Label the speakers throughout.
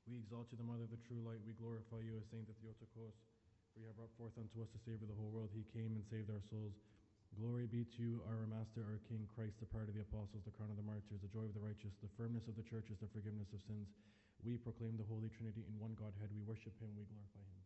Speaker 1: We exalt you, the Mother of the true light. We glorify you as Saint Theotokos, for you have brought forth unto us the Savior of the whole world. He came and saved our souls. Glory be to you, our Master, our King, Christ, the pride of the apostles, the crown of the martyrs, the joy of the righteous, the firmness of the churches, the forgiveness of sins. We proclaim the Holy Trinity in one Godhead. We worship him, we glorify him.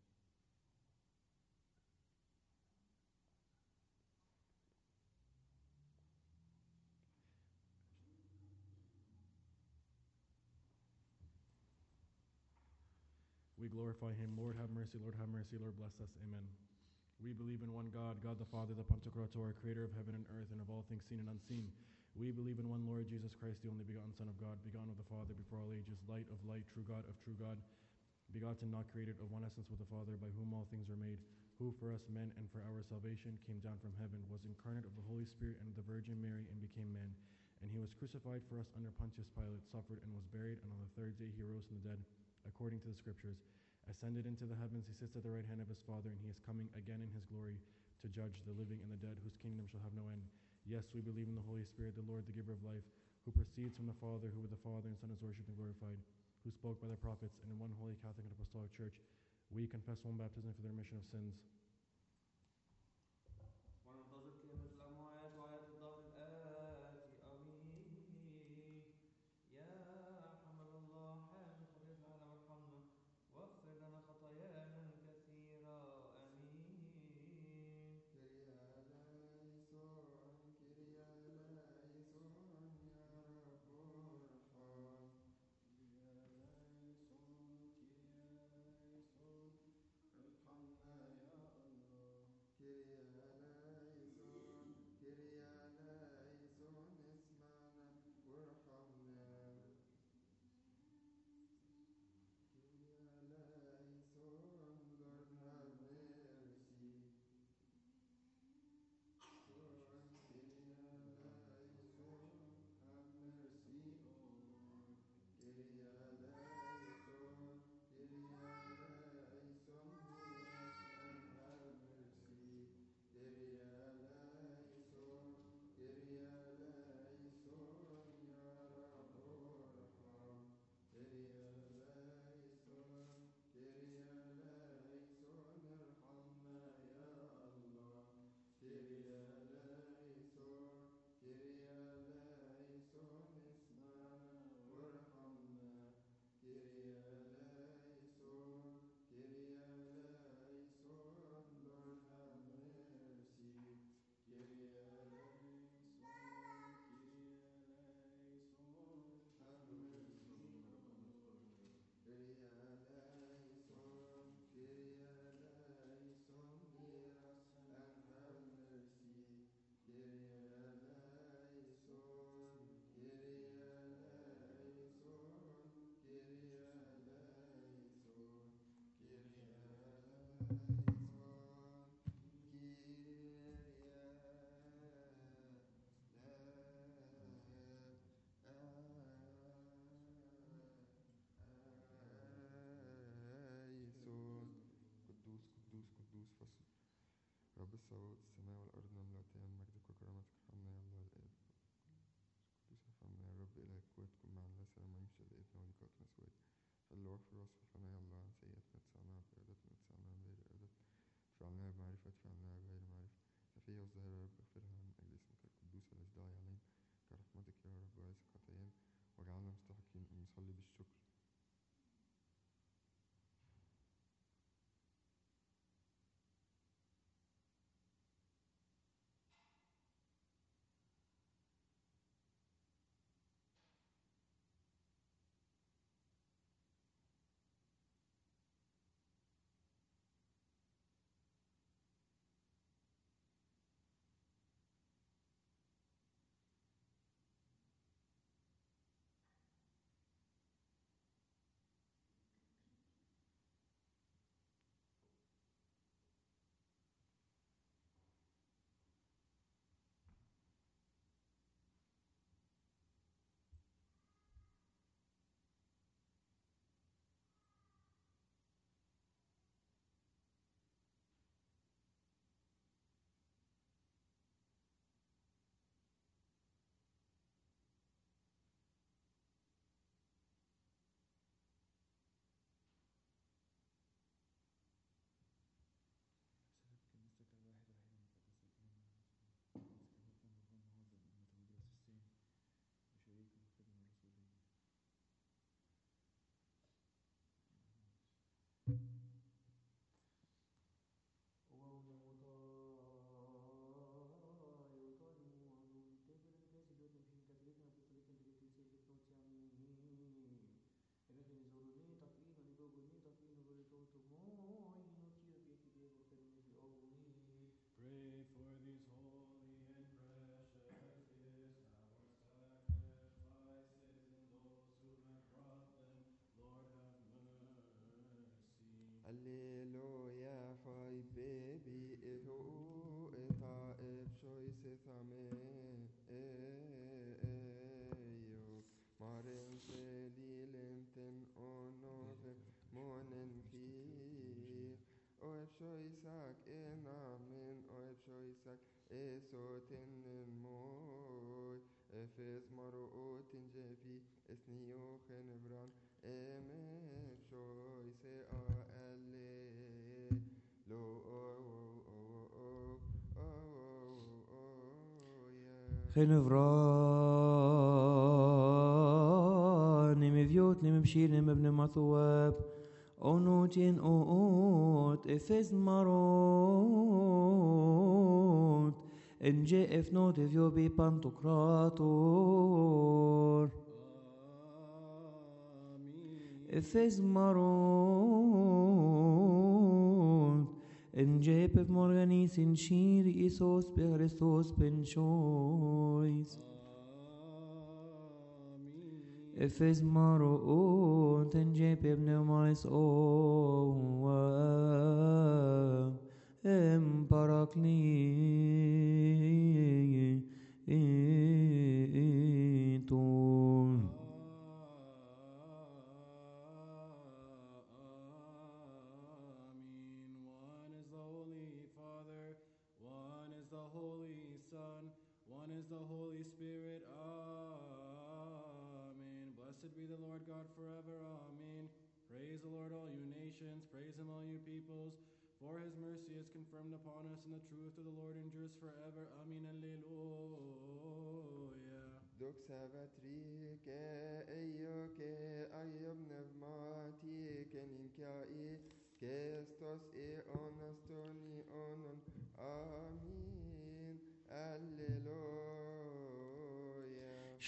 Speaker 1: We glorify him. Lord, have mercy. Lord, have mercy. Lord, bless us. Amen. We believe in one God, God the Father, the Pantocrator, creator of heaven and earth and of all things seen and unseen. We believe in one Lord Jesus Christ, the only begotten Son of God, begotten of the Father before all ages, light of light, true God of true God, begotten, not created, of one essence with the Father, by whom all things are made, who for us men and for our salvation came down from heaven, was incarnate of the Holy Spirit and of the Virgin Mary, and became man. And he was crucified for us under Pontius Pilate, suffered and was buried, and on the third day he rose from the dead, according to the Scriptures, ascended into the heavens, he sits at the right hand of his Father, and he is coming again in his glory to judge the living and the dead, whose kingdom shall have no end. Yes, we believe in the Holy Spirit, the Lord, the giver of life, who proceeds from the Father, who with the Father and Son is worshipped and glorified, who spoke by the prophets, and in one holy Catholic and Apostolic Church, we confess one baptism for the remission of sins.
Speaker 2: وننتظر قيامة الأموات وحياة الدهر الآتي آمين. يا حمل الله حامل خطية العالم ارحمنا واغفر لنا خطايانا الكثيرة آمين.
Speaker 3: كريا لايسون كريا لايسون يا رب ارحم. كريا لايسون كريا لايسون ارحمنا يا الله. كريا لايسون كريا لايسون اسمعنا وارحمنا. كريا لايسون Lord have mercy. Lord, Kyria eleison, have mercy, O Lord. Kyria eleison, Kyria eleison, hear us and have mercy. Kyria eleison, Kyria eleison, Ya Rab orham. Kyria eleison, Kyria eleison, irhamna ya Allah. Kyria eleison, Kyria eleison, اسمعنا وارحمنا. Kyria eleison, Kyria eleison, Lord have mercy. Kyria eleison, Kyria eleison, have mercy, O Lord. Kyria eleison, Kyria eleison, hear us and have mercy. Kyria eleison, Kyria eleison, Kyria eleison, Kyria eleison, eleison. قدوس قدوس قدوس فصل رب السماوات السماء والأرض مملوءتان من مجدك وكرامتك ارحمنا يا الله الآب. قدوس ارحمنا يا رب إله القوات كن معنا لا سلام يمشي ضيقتنا وضيقاتنا سواد. حل واغفر واصفح لنا يا الله عن سيئاتنا ادفعنا بإرادتنا ادفعنا بغير إرادتنا ادفعنا بمعرفة ادفعنا بغير معرفة. خفية والظاهرة يا رب اغفرها من أجل اسمك القدوس الذي داعي علينا كرحمتك يا رب وعيسى خطايانا واجعلنا مستحقين أن نصلي بالشكر. Alleluia, fai baby, ihu, ita, ipshoi, sithame, Marin selilenten onove, monen fi, o ipshoi sak enamin, o ipshoi sak esotin moi, efes maro otin jefi, esnio genebran, ipshoi se a elle, lo
Speaker 4: خنفران مفيوت مبشير مبن مثواب أونوتين أوت إفز ماروت إن جاء إفنوت إفيو بي بانتوكراتور إفز ماروت إن جاء بف مورغانيس إن شير إيسوس بخريستوس بن شويس Efes maro o tenje pneumais o em parakli ton
Speaker 1: One is the Holy Father, one is the Holy Son, one is the Holy Spirit. Amen. Blessed be the Lord God forever. Amen. Praise the Lord, all you nations. Praise him, all you peoples. For his mercy is confirmed upon us, and the truth of the Lord endures forever. Amen. Alleluia.
Speaker 3: Doxa vatrike eioke aiom pneumati keninkai kestos onastoni onon. Amen. Alleluia.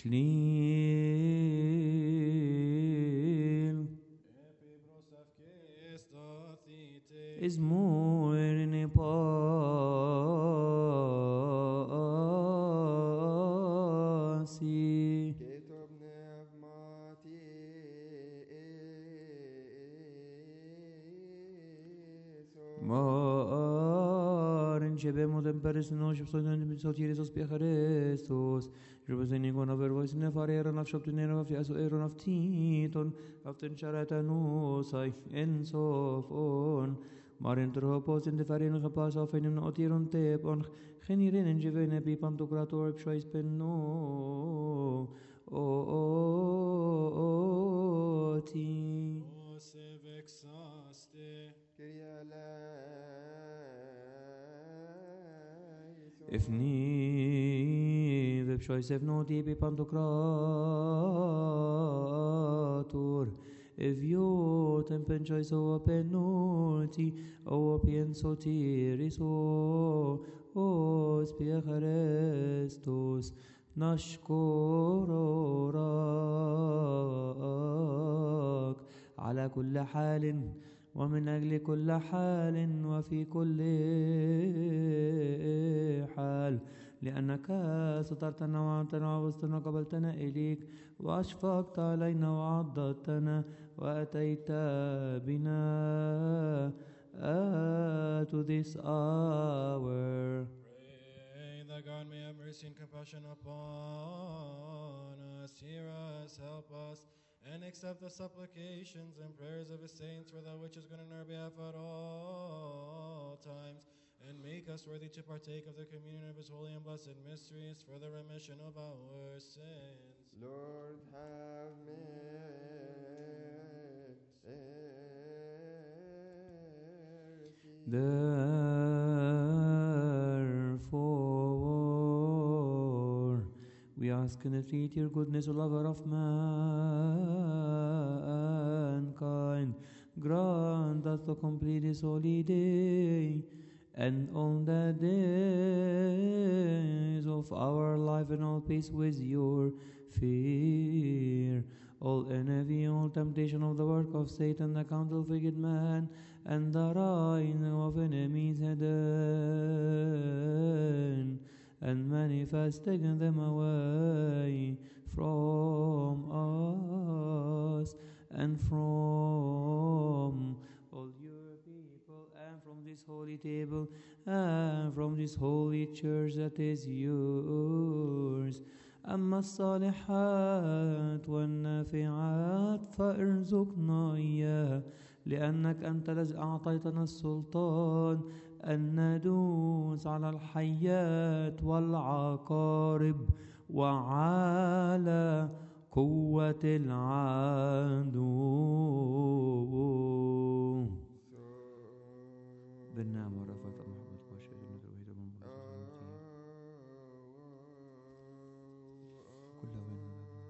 Speaker 4: Shlil is more in a pasi
Speaker 3: Ketob pneumati
Speaker 4: Maren shebemo temperis noshib sonen sotiris Christus. Rubuseni kon over voice ne farera naf shoptunera af yaso eron af titon aften charata no sai ensof on Maren tropos in de farin gepas af in otiron tep on geniren en jevene bi pantokrator pshois penno o ti
Speaker 1: Se vexaste.
Speaker 3: Kyrie eleison.
Speaker 4: Ifni vepshois evnoti bi pantokrator Evio tempenchois o penoti o pensotiris o spia Christus نشكرك على كل حال ومن أجل كل حال وفي كل حال لأنك سترتنا وعدتنا ووسطنا قبلتنا إليك وأشفقت علينا وعضدتنا وأتيت بنا to this hour.
Speaker 1: Pray that God may have mercy and compassion upon us. Hear us, help us, and accept the supplications and prayers of his saints for that which is good on our behalf at all times, and make us worthy to partake of the communion of his holy and blessed mysteries for the remission of our sins.
Speaker 3: Lord, have mercy.
Speaker 4: Therefore, we ask and entreat your goodness, O lover of mankind, grant us to complete this holy day and all the days of our life in all peace with your fear. All envy, all temptation of the work of Satan, the counsel of wicked man, and the rising of enemies hidden, and manifesting them away from us and from all your this holy table and from this holy church that is yours. أما الصالحات والنافعات فارزقنا إياها، لأنك أنت الذي أعطيتنا السلطان أن ندوس على الحيات والعقارب وعلى قوة العدو. بالنعمة ورفعت محبة وشهد الوحيد من كل من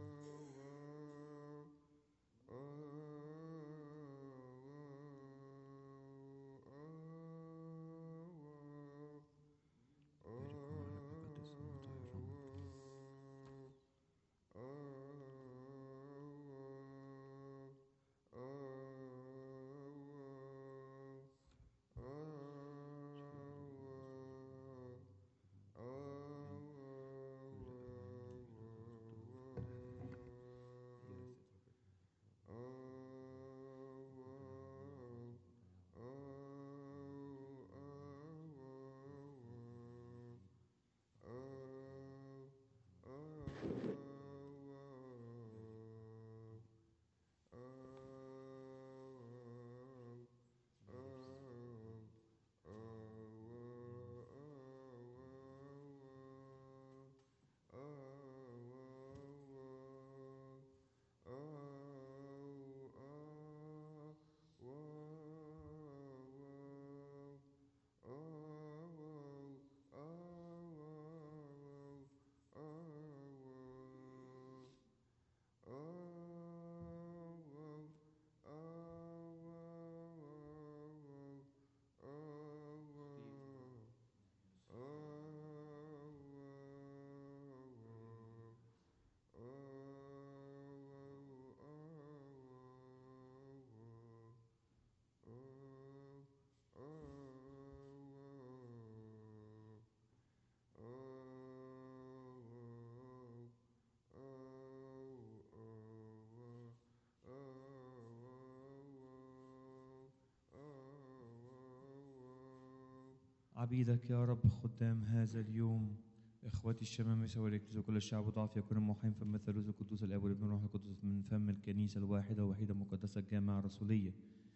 Speaker 4: عبيدك يا رب خدام هذا اليوم، إخوتي الشمامسة والإكليس وكل الشعب ضعف يكون موحين فم الثالوث القدوس الآب والابن والروح القدس من فم الكنيسة الواحدة ووحيدة مقدسة الجامعة الرسولية،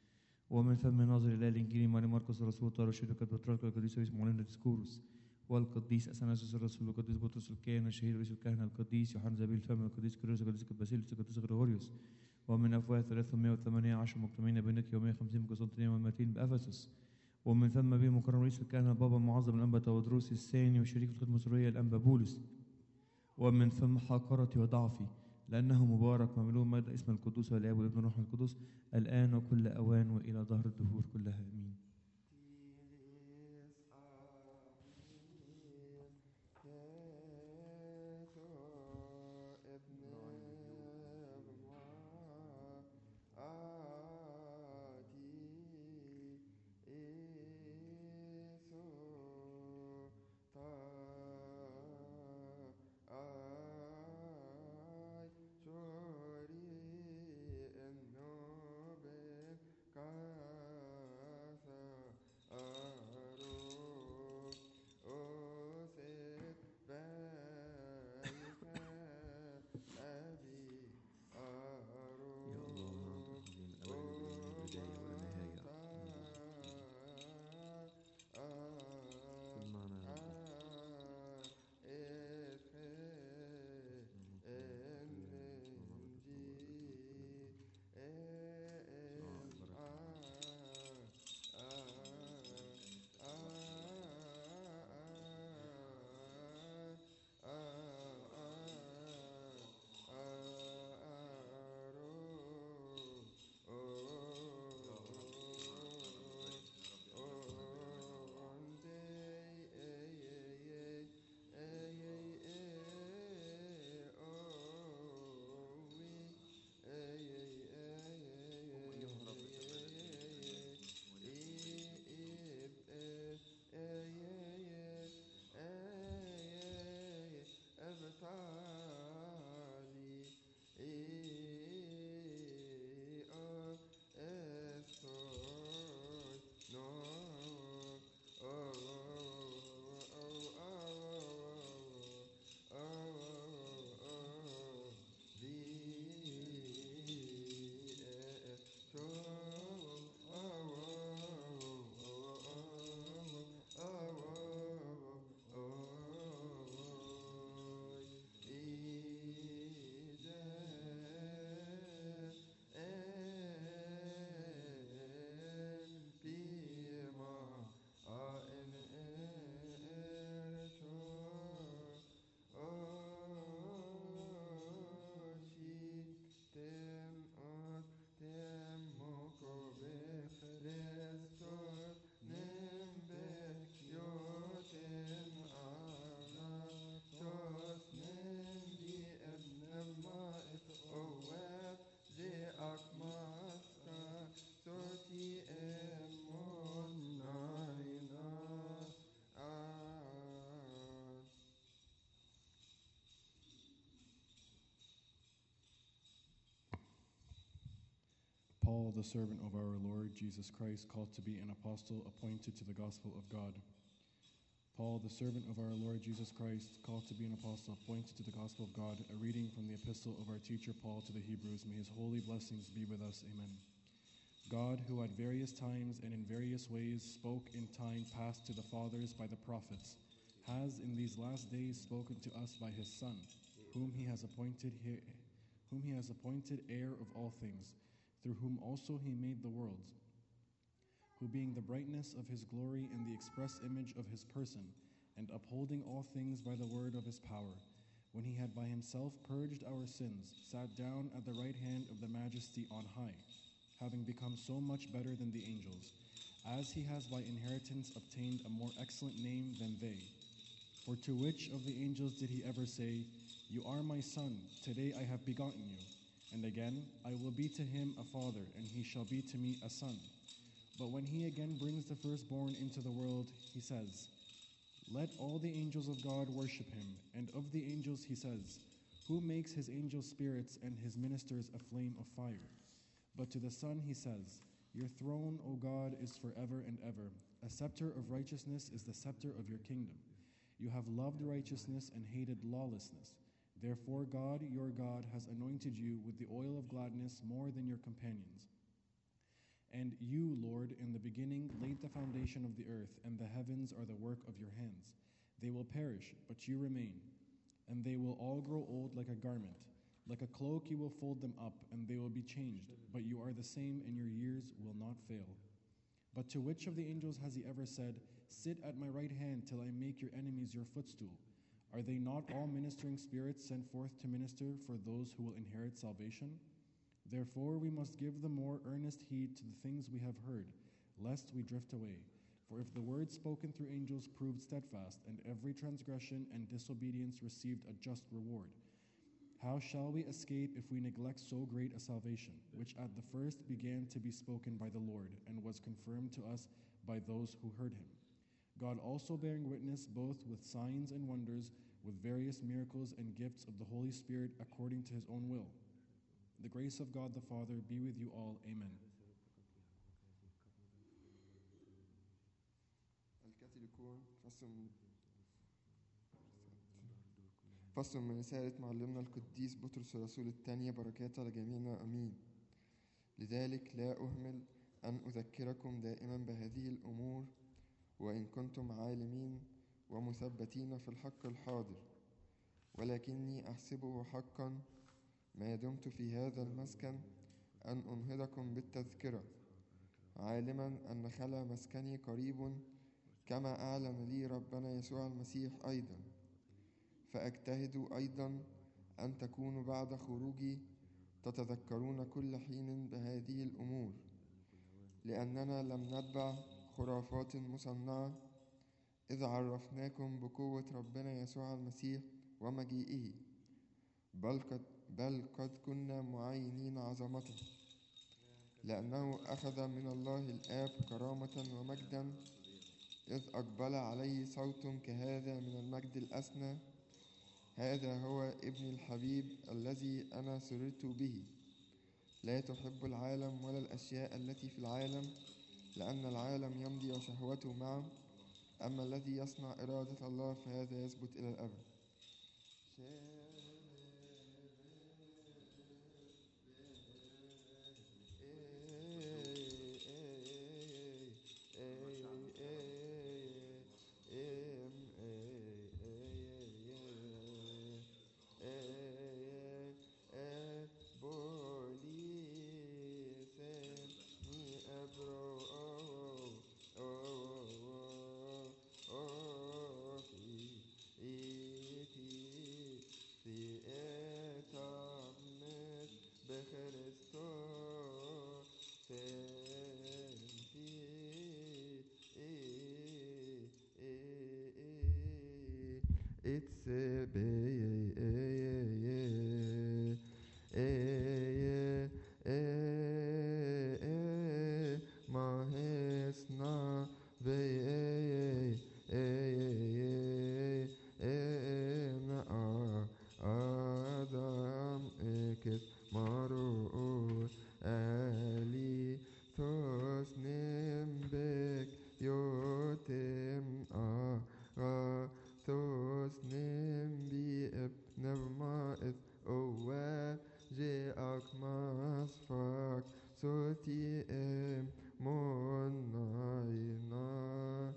Speaker 4: ومن فم ناظر الإله الإنجيلي ماري مرقس الرسول طارق الشهيد البطريرك القديس رئيس معلم ديسكوروس والقديس أثناسيوس الرسول والقديس بطرس الكاهن الشهيد رئيس الكهنة القديس يوحنا ذبيح الفم القديس كيرلس القديس باسيليوس القديس غريغوريوس، ومن أفواه 318 مجتمعين بينك يومية 50 بقسطنطينية والمتين بأفسس، ومن ثم به مكرم رئيس الكهنة البابا المعظم الأنبا تودروس الثاني وشريك الخدمة السورية الأنبا بولس، ومن ثم حقارتي وضعفي لأنه مبارك وملوء مجد اسم القدوس والآب والابن والروح القدس الآن وكل أوان وإلى ظهر الدهور كلها آمين.
Speaker 1: Paul, the servant of our Lord Jesus Christ, called to be an apostle, appointed to the gospel of God. Paul, the servant of our Lord Jesus Christ, called to be an apostle, appointed to the gospel of God, a reading from the epistle of our teacher Paul to the Hebrews. May his holy blessings be with us. Amen. God, who at various times and in various ways spoke in time past to the fathers by the prophets, has in these last days spoken to us by his Son, whom he has appointed heir of all things, through whom also he made the worlds, who being the brightness of his glory and the express image of his person, and upholding all things by the word of his power, when he had by himself purged our sins, sat down at the right hand of the majesty on high, having become so much better than the angels, as he has by inheritance obtained a more excellent name than they. For to which of the angels did he ever say, "You are my son, today I have begotten you"? And again, "I will be to him a father, and he shall be to me a son"? But when he again brings the firstborn into the world, he says, "Let all the angels of God worship him." And of the angels he says, "Who makes his angels spirits and his ministers a flame of fire?" But to the Son he says, "Your throne, O God, is forever and ever. A scepter of righteousness is the scepter of your kingdom. You have loved righteousness and hated lawlessness. Therefore God, your God, has anointed you with the oil of gladness more than your companions. And you, Lord, in the beginning laid the foundation of the earth, and the heavens are the work of your hands. They will perish, but you remain, and they will all grow old like a garment. Like a cloak you will fold them up, and they will be changed, but you are the same, and your years will not fail. But to which of the angels has he ever said, "Sit at my right hand till I make your enemies your footstool"? Are they not all ministering spirits sent forth to minister for those who will inherit salvation? Therefore we must give the more earnest heed to the things we have heard, lest we drift away. For if the word spoken through angels proved steadfast, and every transgression and disobedience received a just reward, how shall we escape if we neglect so great a salvation, which at the first began to be spoken by the Lord, and was confirmed to us by those who heard him? God also bearing witness both with signs and wonders, with various miracles and gifts of the Holy Spirit according to his own will. The grace of God the Father be with you all. Amen.
Speaker 3: الكاثوليكون فصل من رسالة معلمنا القديس بطرس الرسول الثانية، بركات على جميعنا أمين. لذلك لا أهمل أن أذكركم دائما بهذه الأمور، وإن كنتم عالمين ومثبتين في الحق الحاضر، ولكني أحسبه حقا ما دمت في هذا المسكن أن أنهضكم بالتذكرة، عالما أن خلا مسكني قريب، كما أعلن لي ربنا يسوع المسيح أيضا. فأجتهد أيضا أن تكونوا بعد خروجي تتذكرون كل حين بهذه الأمور، لأننا لم نتبع خرافات مصنعة، إذ عرفناكم بقوة ربنا يسوع المسيح ومجيئه، بل قد كنا معاينين عظمته، لأنه أخذ من الله الآب كرامة ومجدا، إذ أقبل عليه صوت كهذا من المجد الأسنى: هذا هو ابن الحبيب الذي أنا سررت به. لا تحب العالم ولا الأشياء التي في العالم، لأن العالم يمضي وشهوته معه، أما الذي يصنع إرادة الله فهذا يثبت إلى الأبد. ti monaina.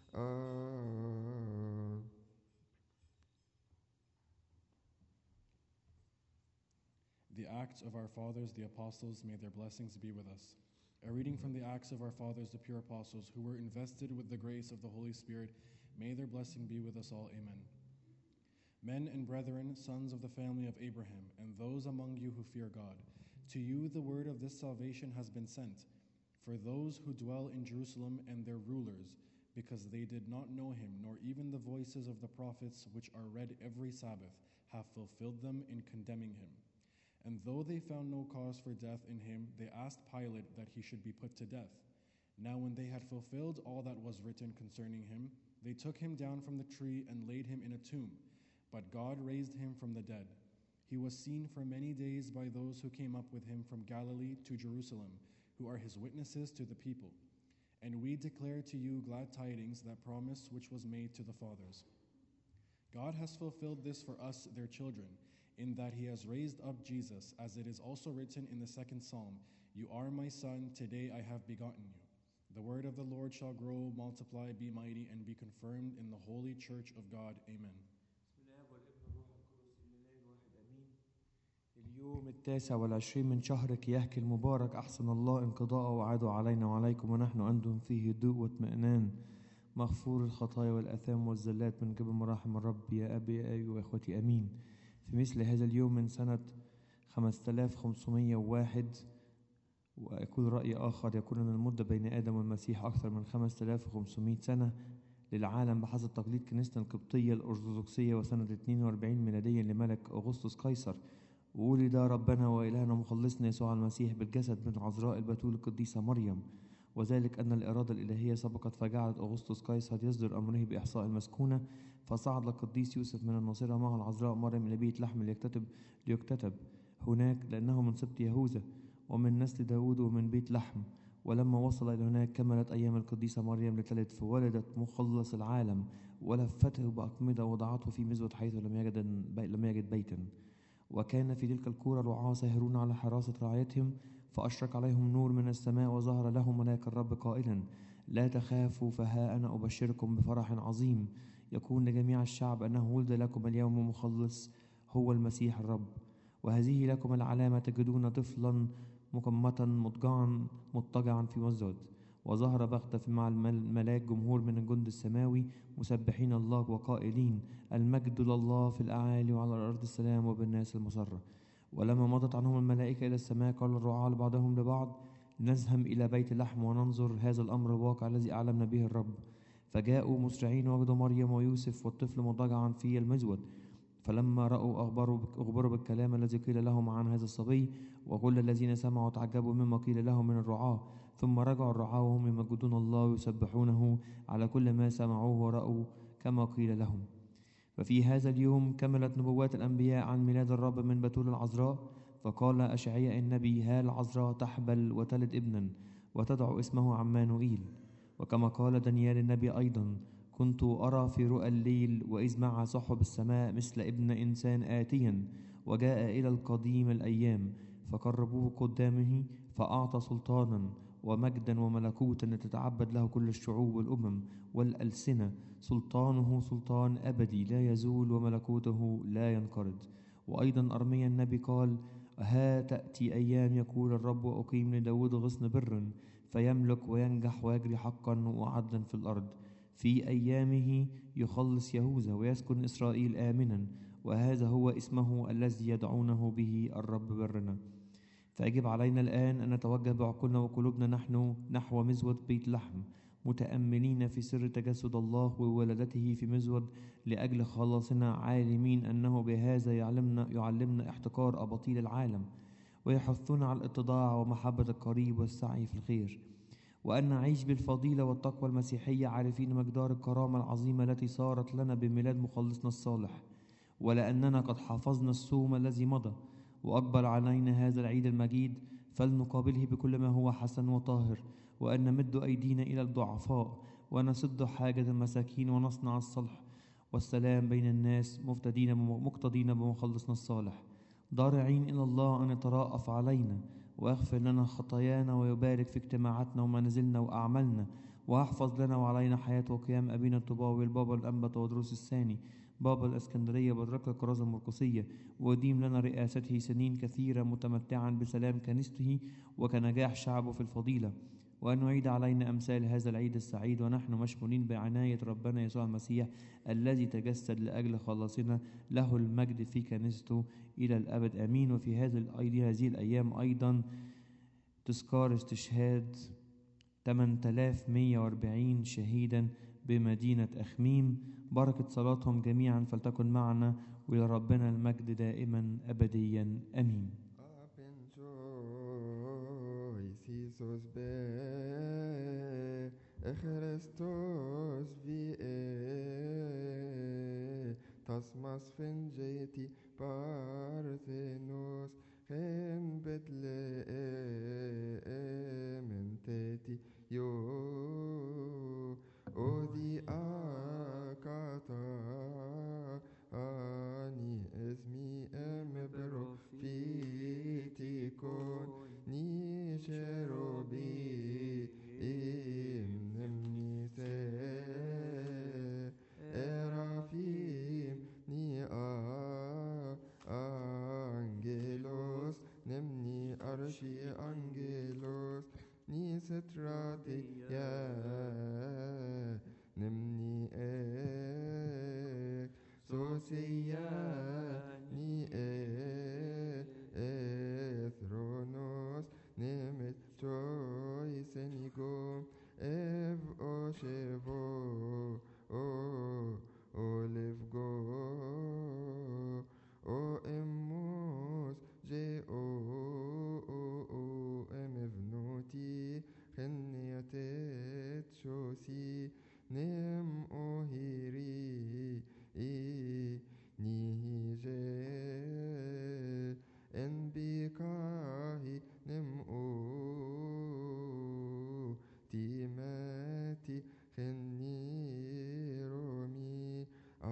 Speaker 1: The Acts of our fathers, the apostles, may their blessings be with us. A reading from the Acts of our fathers, the pure apostles, who were invested with the grace of the Holy Spirit, may their blessing be with us all. Amen. Men and brethren, sons of the family of Abraham, and those among you who fear God, to you the word of this salvation has been sent. For those who dwell in Jerusalem and their rulers, because they did not know him, nor even the voices of the prophets which are read every Sabbath, have fulfilled them in condemning him. And though they found no cause for death in him, they asked Pilate that he should be put to death. Now when they had fulfilled all that was written concerning him, they took him down from the tree and laid him in a tomb. But God raised him from the dead. He was seen for many days by those who came up with him from Galilee to Jerusalem, who are his witnesses to the people. And we declare to you glad tidings, that promise which was made to the fathers. God has fulfilled this for us, their children, in that he has raised up Jesus, as it is also written in the second psalm, "You are my son, today I have begotten you." The word of the Lord shall grow, multiply, be mighty, and be confirmed in the holy church of God. Amen.
Speaker 4: اليوم 29 من شهر كيهك المبارك، أحسن الله انقضاءه وعاده علينا وعليكم، ونحن أنتم فيه هدوء واطمئنان، مغفور الخطايا والآثام والزلات من قبل مراحم الرب. يا أبي يا أيها وإخوتي أمين. في مثل هذا اليوم من سنة 5501، ويكون رأي آخر، يكون أن المدة بين آدم والمسيح أكثر من 5500 سنة للعالم بحسب تقليد كنيستنا القبطية الأرثوذكسية، وسنة 42 ميلاديا لملك أغسطس قيصر. وولد ربنا وإلهنا مخلصنا يسوع المسيح بالجسد من عذراء البتول القديسة مريم، وذلك أن الإرادة الإلهية سبقت فجعلت أغسطس قيصر يصدر أمره بإحصاء المسكونة، فصعد القديس يوسف من الناصرة مع العذراء مريم إلى بيت لحم ليكتتب هناك، لأنه من سبط يهوذا ومن نسل داود ومن بيت لحم. ولما وصل إلى هناك كملت أيام القديسة مريم لتلد، فولدت مخلص العالم، ولفته بأقمدة ووضعته في مزود حيث لم يجد بيتا. وكان في تلك الكورة رعاة ساهرون على حراسة رعايتهم، فأشرق عليهم نور من السماء، وظهر لهم ملاك الرب قائلا: لا تخافوا، فها أنا أبشركم بفرح عظيم يكون لجميع الشعب، أنه ولد لكم اليوم مخلص هو المسيح الرب. وهذه لكم العلامة: تجدون طفلا مكمتا مضطجعا في مزود. وظهر بغتة مع الملاك جمهور من الجند السماوي مسبحين الله وقائلين: المجد لله في الأعالي، وعلى الأرض السلام، وبالناس المسرة. ولما مضت عنهم الملائكة إلى السماء، قال الرعاة لبعضهم لبعض: نذهب إلى بيت لحم وننظر هذا الأمر الواقع الذي أعلمنا به الرب. فجاءوا مسرعين وجدوا مريم ويوسف والطفل مضطجعا في المزود. فلما رأوا أخبروا بالكلام الذي قيل لهم عن هذا الصبي، وكل الذين سمعوا تعجبوا مما قيل لهم من الرعاة. ثم رجعوا الرعاة وهم يمجدون الله ويسبحونه على كل ما سمعوه ورأوا كما قيل لهم. ففي هذا اليوم كملت نبوات الأنبياء عن ميلاد الرب من بتول العذراء. فقال أشعياء النبي: ها العذراء تحبل وتلد ابنا، وتدعو اسمه عمانوئيل. وكما قال دانيال النبي أيضا: كنت أرى في رؤى الليل، وإذ مع سحب السماء مثل ابن إنسان آتيا، وجاء إلى القديم الأيام، فقربوه قدامه، فأعطى سلطانا ومجدا وملكوتا لتتعبد له كل الشعوب والأمم والألسنة. سلطانه سلطان أبدي لا يزول، وملكوته لا ينقرض. وأيضا أرميا النبي قال: ها تأتي أيام يقول الرب، وأقيم لداود غصن بر، فيملك وينجح ويجري حقا وعدلا في الأرض. في أيامه يخلص يهوذا ويسكن إسرائيل آمنا، وهذا هو اسمه الذي يدعونه به الرب برنا. فيجب علينا الآن أن نتوجه بعقولنا وقلوبنا نحو مزود بيت لحم، متأملين في سر تجسد الله وولادته في مزود لأجل خلاصنا، عالمين أنه بهذا يعلمنا احتقار أباطيل العالم، ويحثنا على الاتضاع ومحبة القريب والسعي في الخير، وأن نعيش بالفضيلة والتقوى المسيحية، عارفين مقدار الكرامة العظيمة التي صارت لنا بميلاد مخلصنا الصالح، ولأننا قد حافظنا الصوم الذي مضى وأقبل علينا هذا العيد المجيد، فلنقابله بكل ما هو حسن وطاهر، وأن نمد أيدينا إلى الضعفاء ونسد حاجة المساكين، ونصنع الصلح والسلام بين الناس، مقتدين بمخلصنا الصالح، ضارعين إلى الله أن يترأف علينا واغفر لنا خطايانا ويبارك في اجتماعاتنا ومنازلنا وأعمالنا، واحفظ لنا وعلينا حياة وقيام أبينا الطباوي البابا الأنبا تودروس الثاني بابا الإسكندرية بطريقة الكرازة المرقسية، وديم لنا رئاسته سنين كثيرة متمتعا بسلام كنيسته وكنجاح شعبه في الفضيلة، وأن نعيد علينا أمثال هذا العيد السعيد ونحن مشمولين بعناية ربنا يسوع المسيح الذي تجسد لأجل خلاصنا، له المجد في كنيسته إلى الأبد آمين. وفي هذه الأيام أيضا تذكار استشهاد 8140 شهيدا بمدينة أخميم، بركة صلاتهم جميعا فلتكن معنا، ولربنا المجد دائما أبديا آمين.
Speaker 3: Iisus be Christus vie tasmas fingeti parthenos gen Bethlehem enteti yo odi akata ani esmi emebro fitikon ni cherobi nemni se erafim ni angelos nemni arshi angelos ni setrati ya nemni sosia ni thronos nemet choi senigom ev oshevo olive go o emos je o emevnoti henniatet shosi nem ohiri nije en bikahi nem o timati henniromi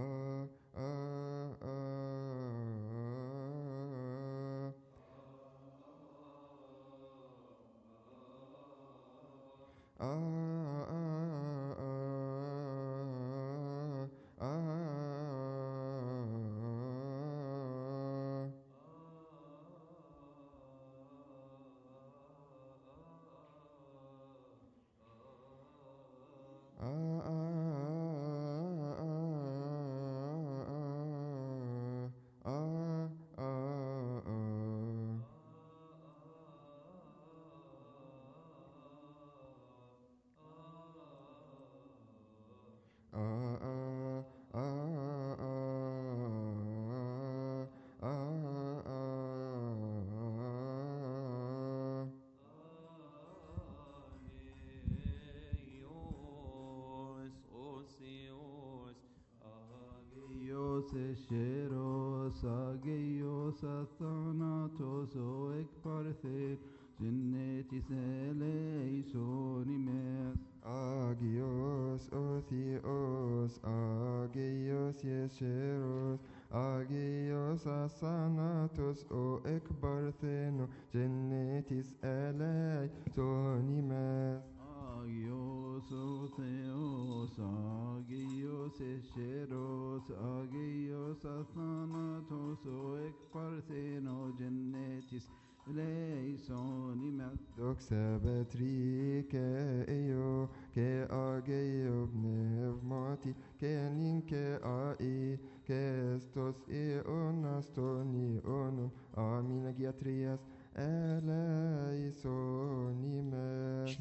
Speaker 5: Secheros ageios athanatos o ekparthe genetis eleisonimes
Speaker 3: agios othios agios yescheros agios asanatos o ekbartheno genetis eleisonimes
Speaker 5: agios otheos agios escheros agios athanatos o ekpartheno genetis eleisonimes
Speaker 3: doxa betrike eo ke ageo pneumati ke ninke ai ke estos eonastoni onum amina giatrias eleisonimes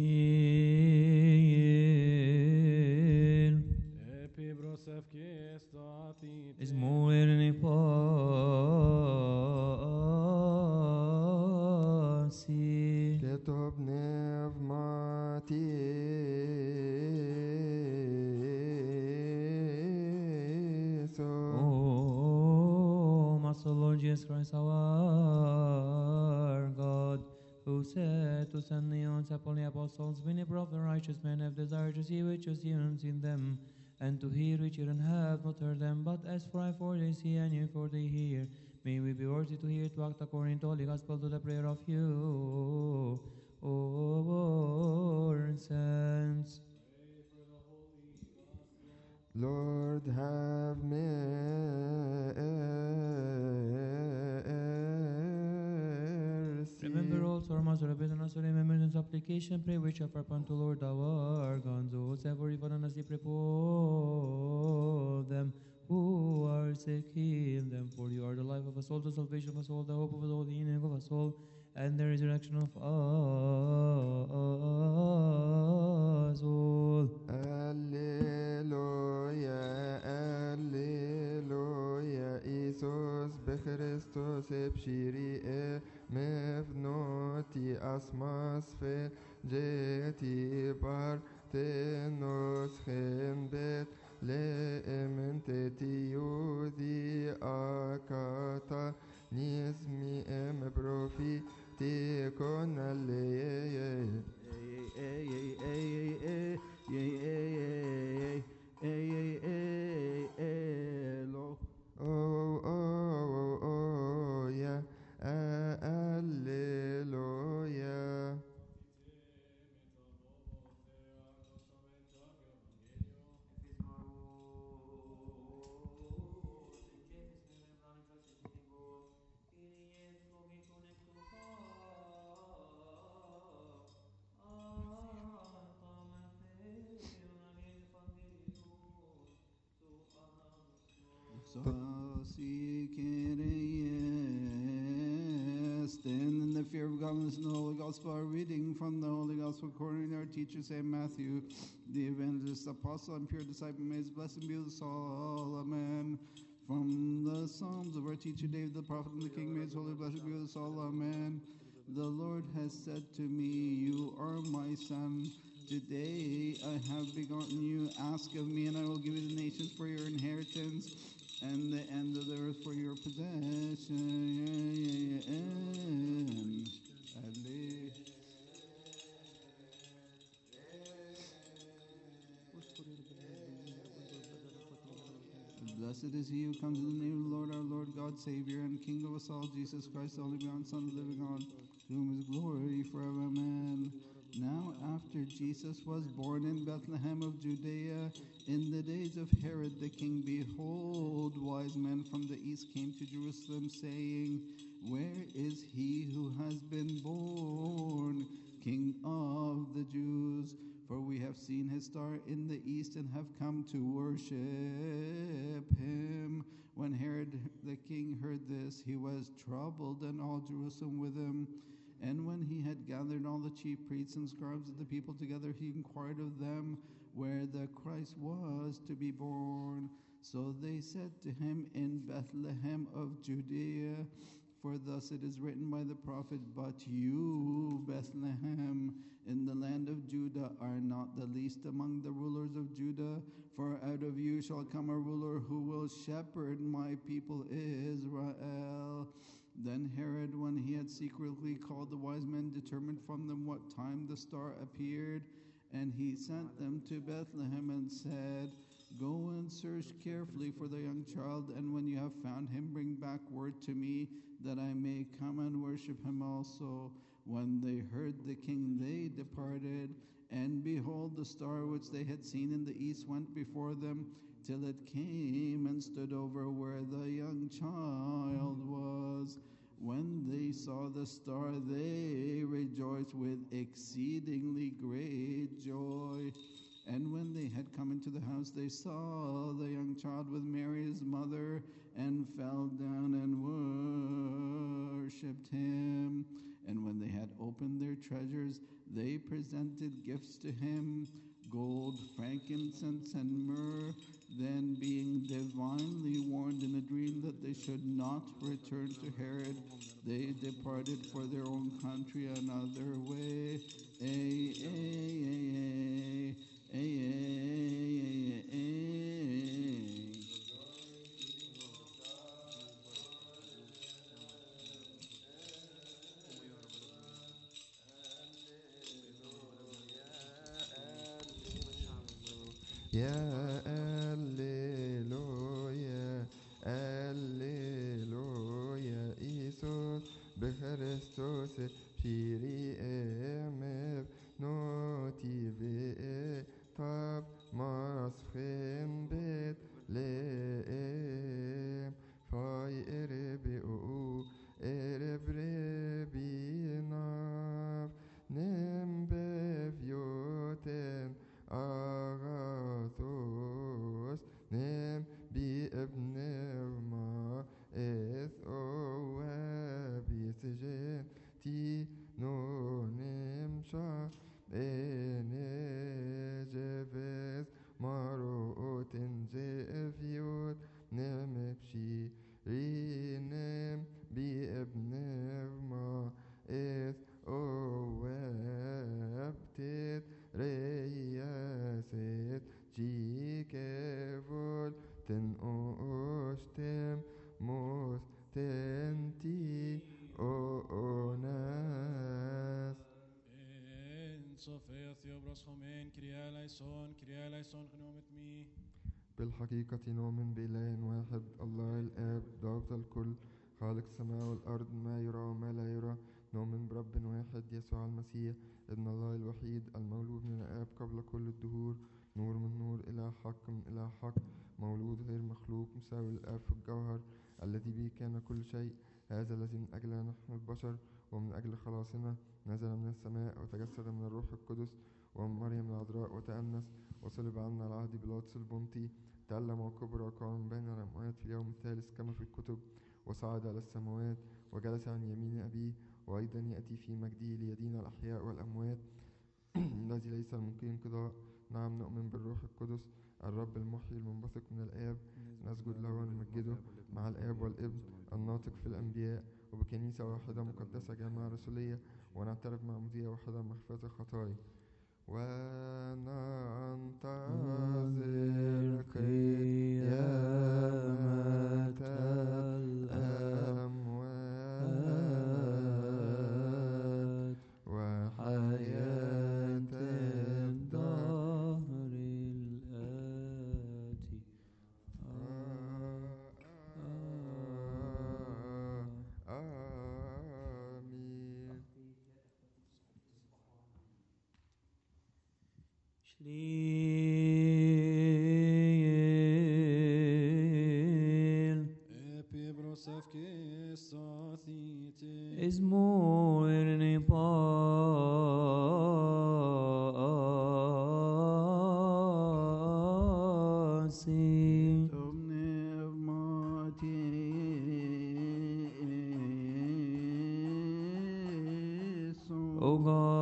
Speaker 4: Shliel
Speaker 1: Epibrosef kestati
Speaker 4: Ismoirni pasi
Speaker 3: Keto pneumati
Speaker 4: Oh, Master Lord Jesus Christ, our God, who said to send the holy apostles, many prophets and righteous men have desired to see which you see and unseen them, and to hear which you have not heard them. But as for I, for they see, and you, for they hear. May we be worthy to hear it to act according to Holy Gospel to the prayer of you, our saints.
Speaker 3: Lord, have mercy.
Speaker 4: Remember also our Master of and us remember in supplication, pray which offer upon to Lord our God, those ever even on us pray for them who are sick, heal them, for you are the life of us all, the salvation of us all, the hope of us all, the healing of us all, and the resurrection of us all.
Speaker 3: Alleluia, Alleluia, Isus Christos ebshiri mevnoti asmas fe jeti parthenos chembet leementeti yudi akata nismi profi tikon aleye. Oh, yeah, Alleluia.
Speaker 5: Stand in the fear of God and listen to the Holy Gospel. Our reading from the Holy Gospel according to our teacher St. Matthew, the evangelist, apostle, and pure disciple. May his blessing be with us all. Amen. From the Psalms of our teacher David, the prophet and the king, may his holy blessing be with us all. Amen. The Lord has said to me, you are my son. Today I have begotten you. Ask of me, and I will give you the nations for your inheritance, and the end of the earth for your possession. Blessed is he who comes in the name of the Lord, our Lord God, Savior, and King of us all, Jesus Christ, the only begotten Son of the living God, to whom is glory forever. Amen. Now after Jesus was born in Bethlehem of Judea, in the days of Herod the king, behold, wise men from the east came to Jerusalem, saying, where is he who has been born, King of the Jews? For we have seen his star in the east and have come to worship him. When Herod the king heard this, he was troubled, and all Jerusalem with him. And when he had gathered all the chief priests and scribes of the people together, he inquired of them where the Christ was to be born. So they said to him, in Bethlehem of Judea. For thus it is written by the prophet, but you, Bethlehem, in the land of Judah, are not the least among the rulers of Judah, for out of you shall come a ruler who will shepherd my people Israel. Then Herod, when he had secretly called the wise men, determined from them what time the star appeared, and he sent them to Bethlehem and said, go and search carefully for the young child, and when you have found him, bring back word to me, that I may come and worship him also. When they heard the king, they departed, and behold, the star which they had seen in the east went before them, till it came and stood over where the young child was. When they saw the star, they rejoiced with exceedingly great joy. And when they had come into the house, they saw the young child with Mary his mother, and fell down and worshipped him. And when they had opened their treasures, they presented gifts to him, gold, frankincense, and myrrh. Then, being divinely warned in a dream that they should not return to Herod, they departed for their own country another way.
Speaker 3: Yeah, Alleluia, Alleluia. رياست جيكفول تنقشتم مستنتي أوناس
Speaker 1: En Sofia Theobros Homen, Kyrie eleison, gnomet me.
Speaker 3: بالحقيقة نؤمن بإله واحد الله الآب ضابط الكل خالق السماء والأرض ما يرى وما لا يرى. نؤمن برب واحد يسوع المسيح ابن الله الوحيد المولود من الآب قبل كل الدهور نور من نور إله حق من إله حق مولود غير مخلوق مساوي الآب في الجوهر الذي به كان كل شيء. هذا الذي من أجلنا نحن البشر ومن أجل خلاصنا نزل من السماء وتجسد من الروح القدس ومن مريم العذراء وتأنس وصلب عنا على عهد بيلاطس البنطي تألم وكبر وقام من بين الأموات في اليوم الثالث كما في الكتب وصعد إلى السماوات وجلس عن يمين أبيه وأيضا يأتي في مجده ليدين الأحياء والأموات الذي ليس الممكن انقضاء. نعم نؤمن بالروح القدس الرب المحيي المنبثق من الآب نسجد له ونمجده مع الآب والابن الناطق في الأنبياء وبكنيسة واحدة مقدسة جامعة رسولية ونعترف معمودية واحدة مغفرة الخطايا وننتظر قيامة الأموات وحياة الدهر
Speaker 4: الآتي.
Speaker 3: آمين.
Speaker 4: Shliel
Speaker 1: Epibrosevke Sathite.
Speaker 4: is more in a passing. O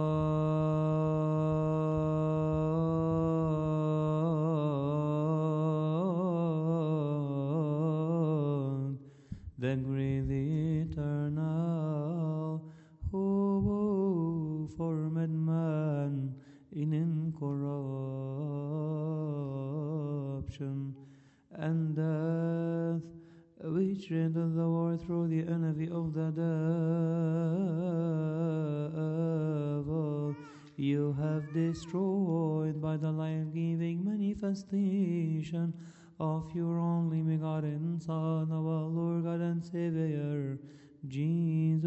Speaker 4: God, the great eternal, who formed man in incorruption and death, which rendered the world through the envy of the devil, you have destroyed by the life-giving manifestation of your only begotten Son, our Lord God and Savior, Jesus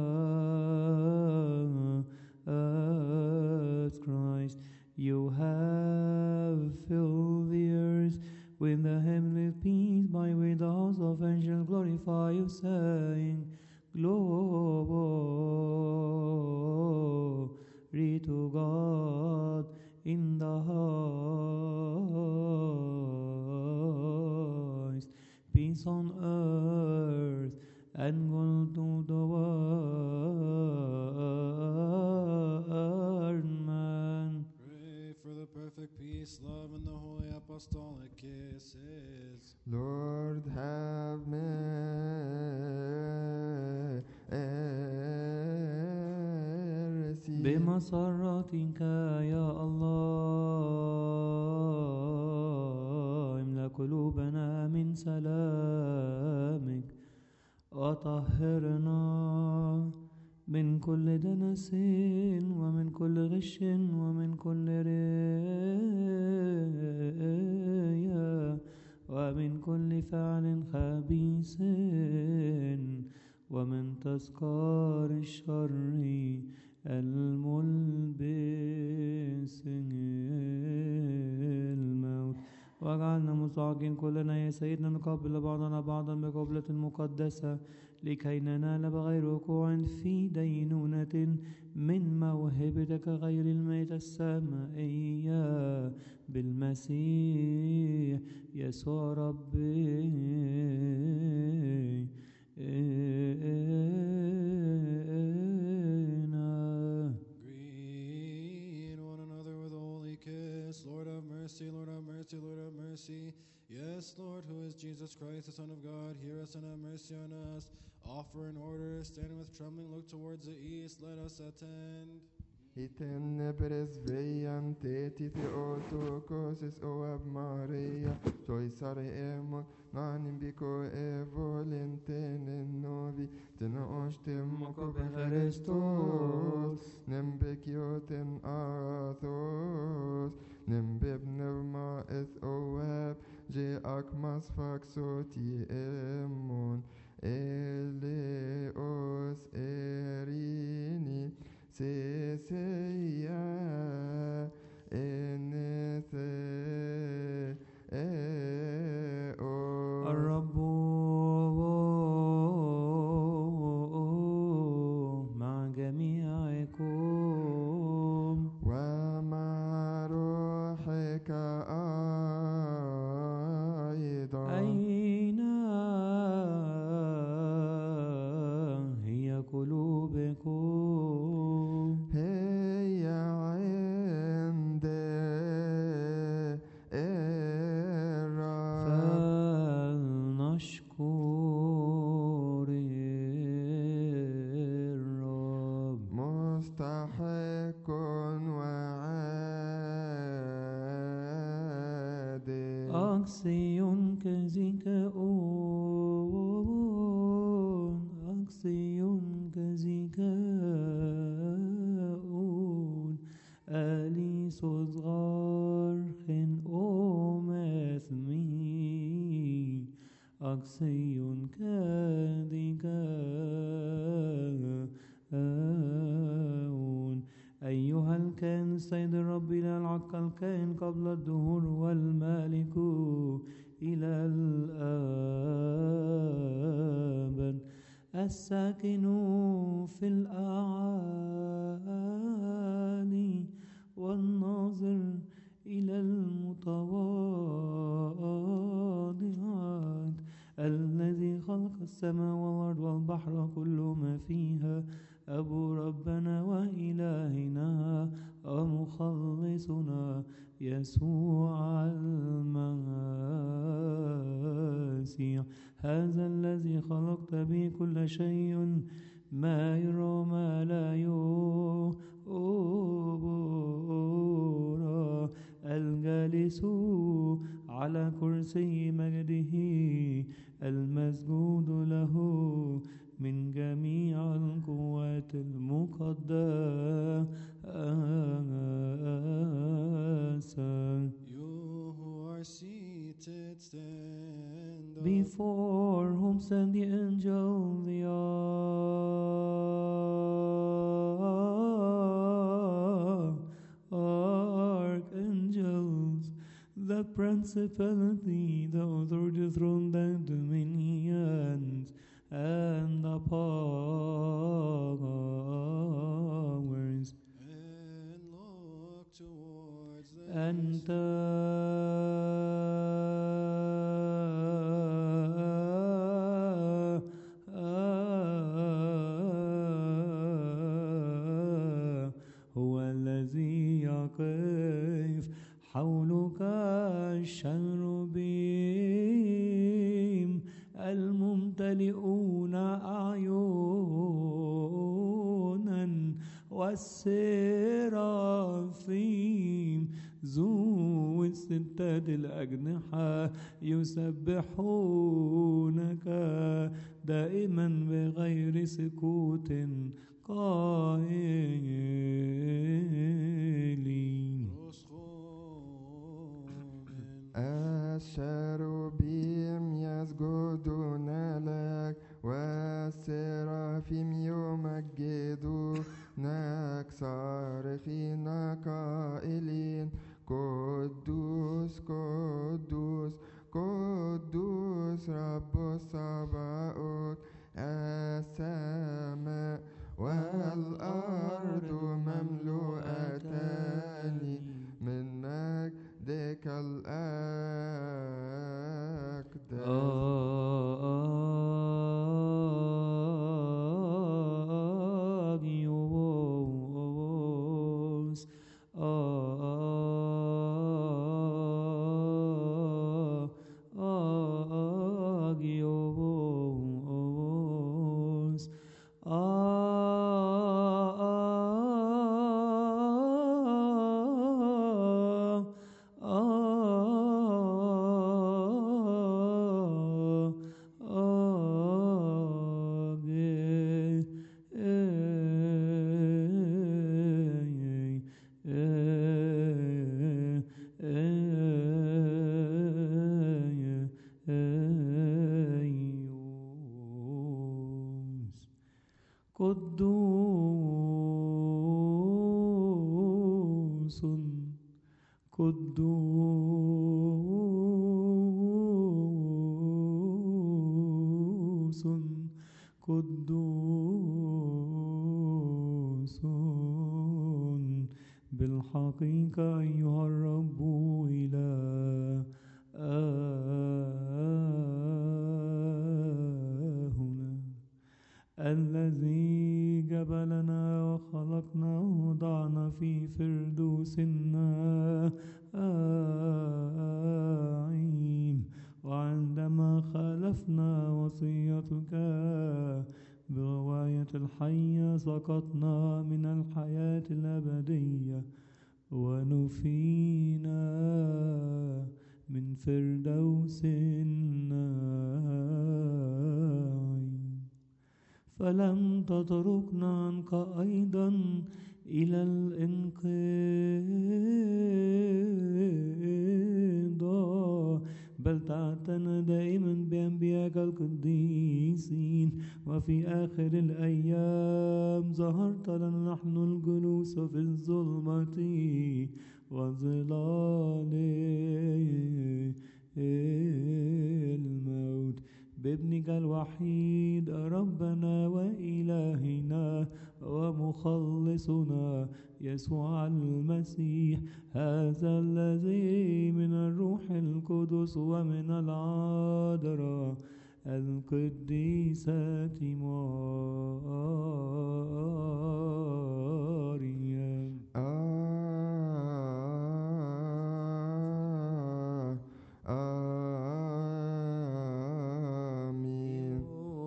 Speaker 4: Christ. You have filled the earth with the heavenly peace by which the hosts of angels glorify you, saying, Glory to God in the highest, peace on earth and good to the world, man.
Speaker 1: Pray for the perfect peace, love, and the holy apostolic kisses.
Speaker 3: Lord, have mercy.
Speaker 4: بمسرتك يا الله املأ قلوبنا من سلامك وطهرنا من كل دنس ومن كل غش ومن كل رياء ومن كل فعل خبيث ومن تذكار الشر الملبس الموت. واجعلنا مستعجين كلنا يا سيدنا نقبل بعضنا بعضا بقبلة مقدسة لكي ننال بغير وقوع في دينونة من موهبتك غير الميت السمائية بالمسيح يسوع ربي.
Speaker 1: Greet one another with a holy kiss. Lord have mercy, Lord have mercy, Lord have mercy. Yes, Lord, who is Jesus Christ, the Son of God, hear us and have mercy on us. Offer in order, standing with trembling, look towards the east, let us attend.
Speaker 3: Hiten presvejan teti Theotokos oab Maria, toi sare emot, nanim biko evolentenen novi, tena ostem mokobe Christos, nembekioten athos, nembeb nevma eth oab, je akmas faxoti emon, eleos erini, سيسيا
Speaker 4: الرب مع جميعكم
Speaker 3: ومع روحك أيضا.
Speaker 4: أين هي قلوبكم؟
Speaker 3: هي عند الرب.
Speaker 4: فلنشكر الرب.
Speaker 3: مستحق وعادل.
Speaker 4: أقصي كزكاؤون أقصي كزكاؤون آلي صغار خن أمثمي أقصي كذكاؤون. أيها الكائن السيد الرب إلى العق الكائن قبل الدهور والمالك إلى الأبد الساكن في الأعالي والناظر إلى المتواضعات الذي خلق السماء والأرض والبحر كل ما فيها أبو ربنا وإلهنا ومخلصنا يسوع المسيح هذا الذي خلقت به كل شيء ما يرى وما لا يرى الجالس على كرسي مجده المسجود له من جميع القوات المقدسة.
Speaker 6: You who are seated, stand up.
Speaker 4: Before whom stand the angel, the archangels, the principality, the authority, throne, the dominions, and the powers.
Speaker 6: And look towards the
Speaker 4: أنت هو الذي يقف حولك الشربيم الممتلئون أعينا والسرافيم ذو الستة الأجنحة يسبحونك دائما بغير سكوت قائلين
Speaker 3: الشروبيم يسجدون لك والسرافيم يمجدونك صارخين قائلين قدوس قدوس قدوس رب الصباؤوت السماء والأرض مملوءتان من مجدك الأقدس.
Speaker 4: قدوس قدوس بالحقيقة أيها الرب إلهنا الذي جبلنا وخلقنا ووضعنا في فردوس النعيم وعندما خالفنا وصيتك بغواية الحية سقطنا من الحياة الأبدية ونفينا من فردوس النعيم فلم تتركنا عنك أيضا إلى الانقضاء بل تعتنا دائما بأنبيائك القديسين وفي آخر الأيام ظهرت لنا نحن الجلوس في الظلمة وظلال الموت بابنك الوحيد ربنا وإلهنا ومخلصنا يسوع المسيح هذا الذي من الروح القدس ومن العذراء القديسة مريم
Speaker 3: آمين.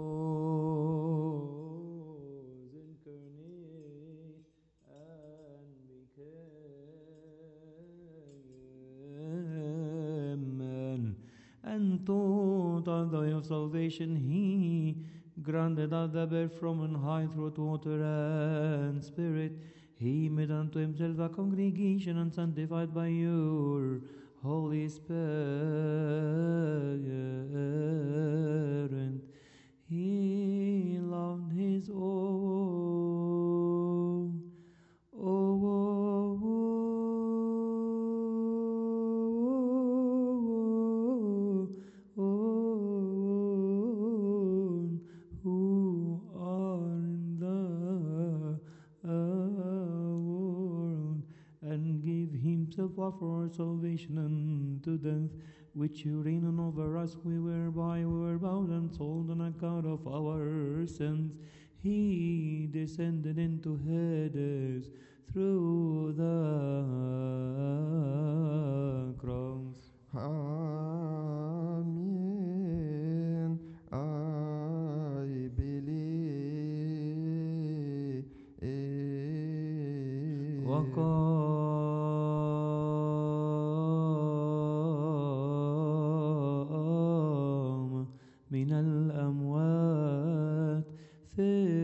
Speaker 4: And to the way of salvation he granted us the birth from on high through water and spirit. He made unto himself a congregation and sanctified by your Holy Spirit. He loved his own. Who are in the world, and gave himself up for our salvation unto death, which you reign on over us, we were bound and sold on account of our sins. He descended into Hades through the cross.
Speaker 3: Amen. I believe.
Speaker 4: وقام من الأموات في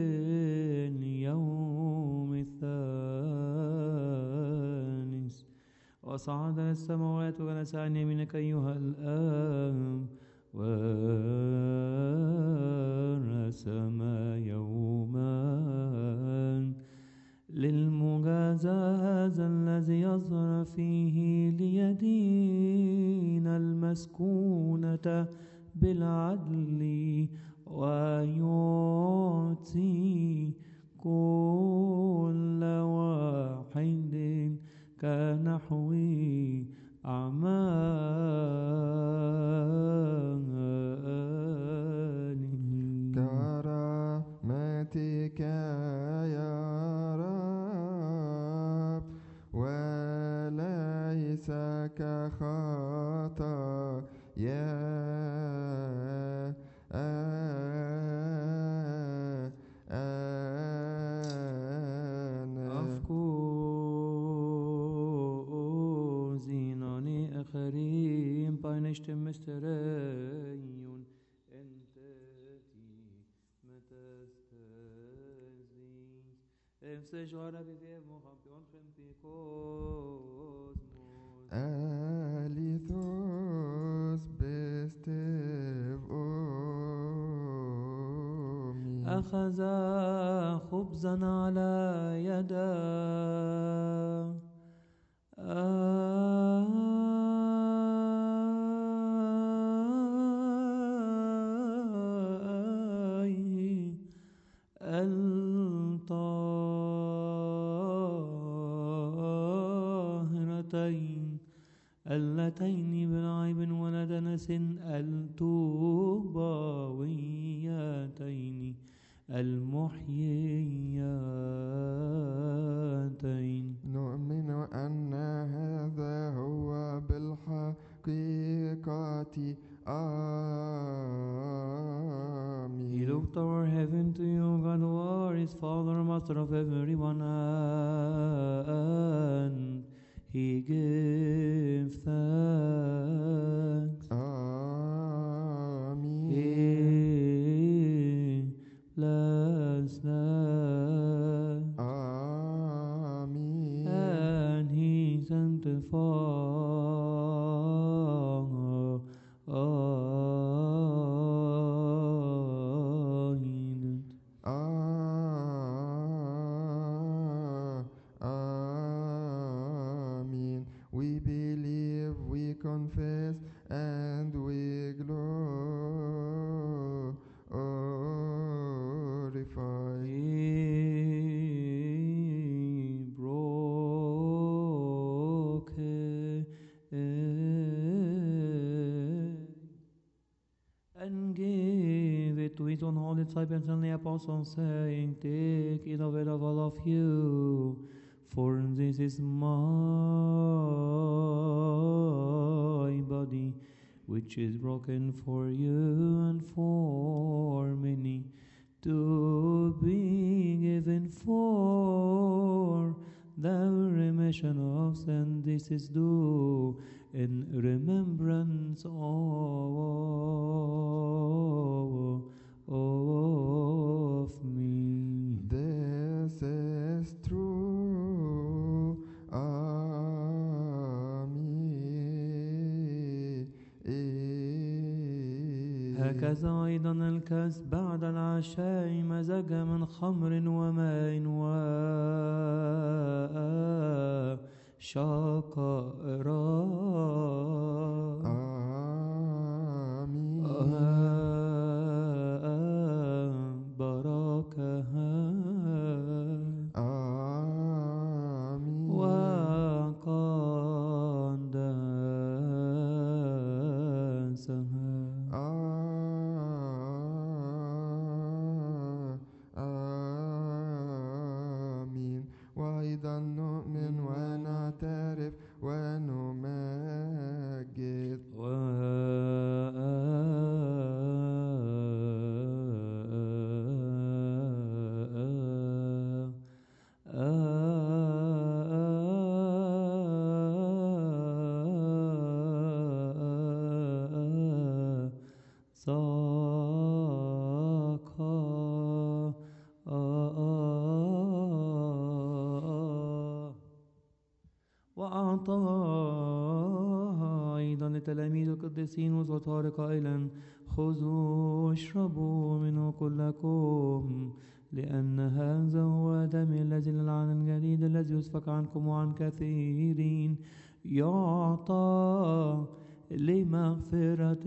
Speaker 4: اليوم الثالث وصعد للسماوات وجلس عن يمينك أيها الآب ورسم يوما للمجازاة هذا الذي يظهر فيه ليدين المسكونة بالعدل ويعطي كل واحد كنحو أعماله.
Speaker 3: كرامتك يا رب وليس كخطايا
Speaker 4: أفكوزيناني أخرين باينشتم مستريون انتتي متستزين امسجوارا بفيف مخبيون خمبي كوزموس
Speaker 3: أليثوس بستيف أمي
Speaker 4: أخذ خبزا على يده اللتين بلا عيب ولا دنس التوبويتين المحييتين.
Speaker 3: نؤمن أن هذا هو بالحقيقة
Speaker 4: He
Speaker 3: آمين.
Speaker 4: looked toward heaven to you, God, who are his Father, Master of everyone, and he gave thanks.
Speaker 3: آمين.
Speaker 4: He blessed them,
Speaker 3: آمين.
Speaker 4: and he sanctified
Speaker 3: Amen. We believe, we confess, and we glorify.
Speaker 4: He broke it and gave it to his own holy disciples and the apostles, saying, take it of it of all of you, for this is my body, which is broken for you and for many, to be given for the remission of sin. This is due in remembrance of me.
Speaker 3: This is true. Amen.
Speaker 4: هكذا أيضا الكأس بعد العشاء مزج من خمر وماء وشقراء.
Speaker 3: آمين.
Speaker 4: باركها
Speaker 3: آمين.
Speaker 4: وقدسها.
Speaker 3: آمين. وأيضا نؤمن ونعترف ونمجد.
Speaker 4: وأعطاها أيضا لتلاميذ القديسين وزوار قائلا خذوا واشربوا منه كلكم لأن هذا هو دمي الذي للعهد الجديد الذي يسفك عنكم وعن كثيرين يعطى لمغفرة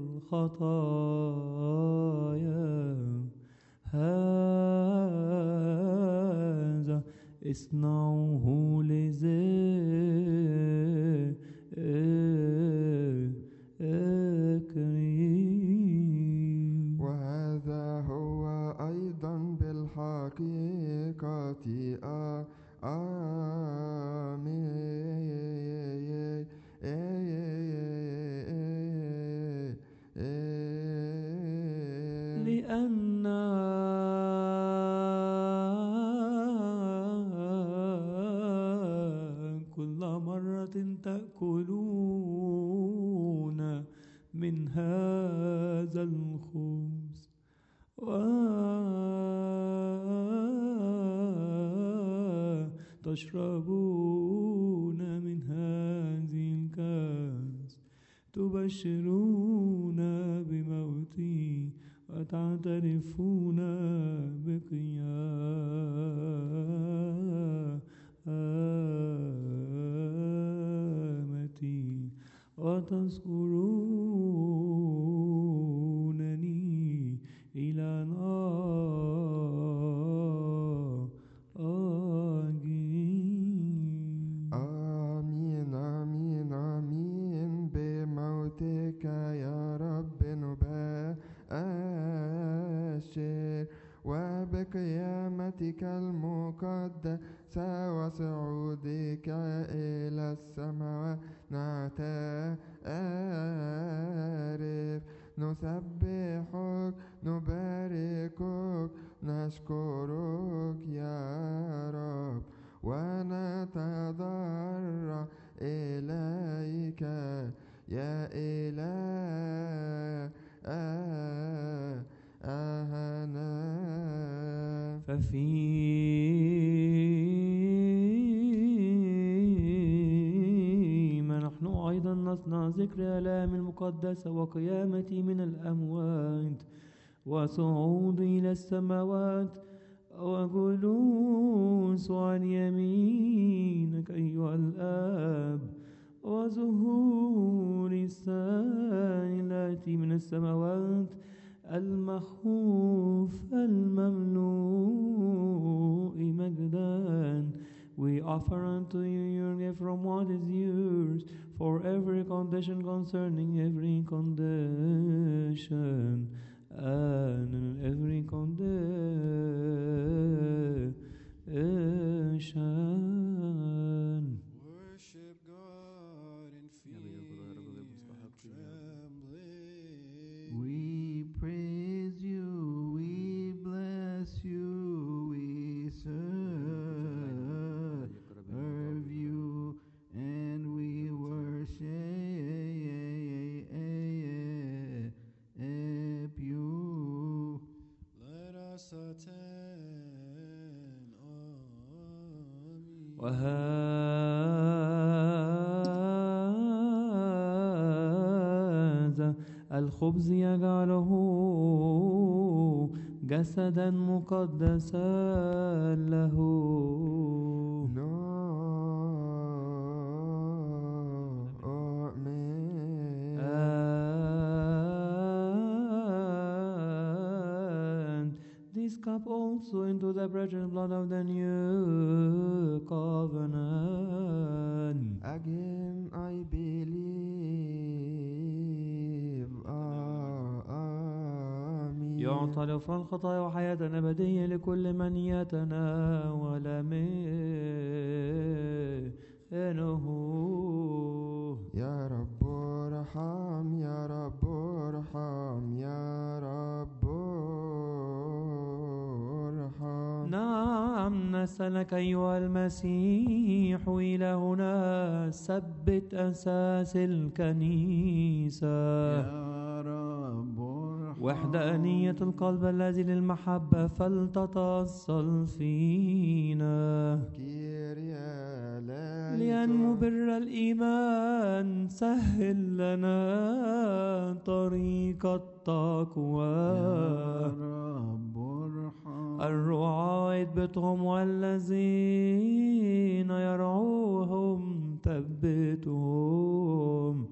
Speaker 4: الخطايا. هذا اصنعوه لذكري.
Speaker 3: وهذا هو أيضا بالحقيقة
Speaker 4: لأن كل مرة تأكلون من هذا الخبز وتشربون من هذه الكأس تبشرون بموتي وتعترفون بقيامتي وتذكرونني إلى
Speaker 3: آمين. ذاتك المقدسة وصعودك إلى السماوات نعترف نسبحك نباركك نشكرك يا رب ونتضرع إليك يا إلهنا
Speaker 4: ففيما نحن أيضا نصنع ذكر آلام المقدسة وقيامتي من الأموات وصعودي إلى السماوات وجلوس عن يمينك أيها الآب وظهور الثاني الآتي من السماوات المخوف المملوء مجدا. We offer unto you your gift from what is yours for every condition concerning every condition and every condition.
Speaker 6: Worship God in fear and trembling.
Speaker 5: We praise you, we bless you, we serve you, and we worship you.
Speaker 6: Let us attend. Amen.
Speaker 4: وهذا الخبز يجعله جسدا مقدسا له. And this cup also into the precious blood of the new covenant.
Speaker 3: Again I believe. Amen.
Speaker 4: يعطى لغفران الخطايا وحياة أبدية لكل من يتناول منه.
Speaker 3: يا رب ارحم يا رب ارحم يا رب ارحم.
Speaker 4: نعم نسألك أيها المسيح إلهنا ثبت أساس الكنيسة
Speaker 5: يا رب ارحم.
Speaker 4: وحدانية القلب الذي للمحبة فلتتصل فينا لأنه بر الإيمان سهل لنا طريق التقوى.
Speaker 5: يا رب ارحم.
Speaker 4: الرعاة يثبتهم والذين يرعوهم ثبتهم.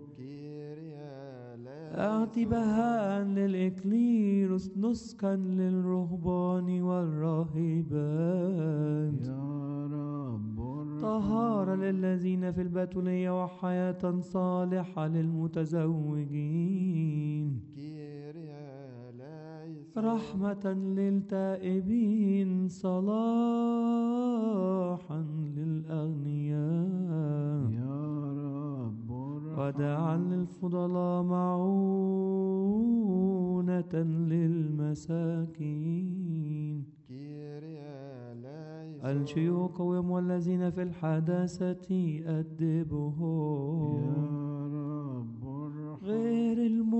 Speaker 4: أعطي بهاء للإكليروس نسكا للرهبان والراهبات.
Speaker 5: يا رب ارحم.
Speaker 4: طهارة للذين في البتولية وحياة صالحة للمتزوجين. رحمة للتائبين صلاحا للأغنياء.
Speaker 5: يا رب ارحم.
Speaker 4: وداعا للفضلاء معونة للمساكين. الشيوخ قوم والذين في الحداثة أدبهم.
Speaker 5: يا رب ارحم.
Speaker 4: غير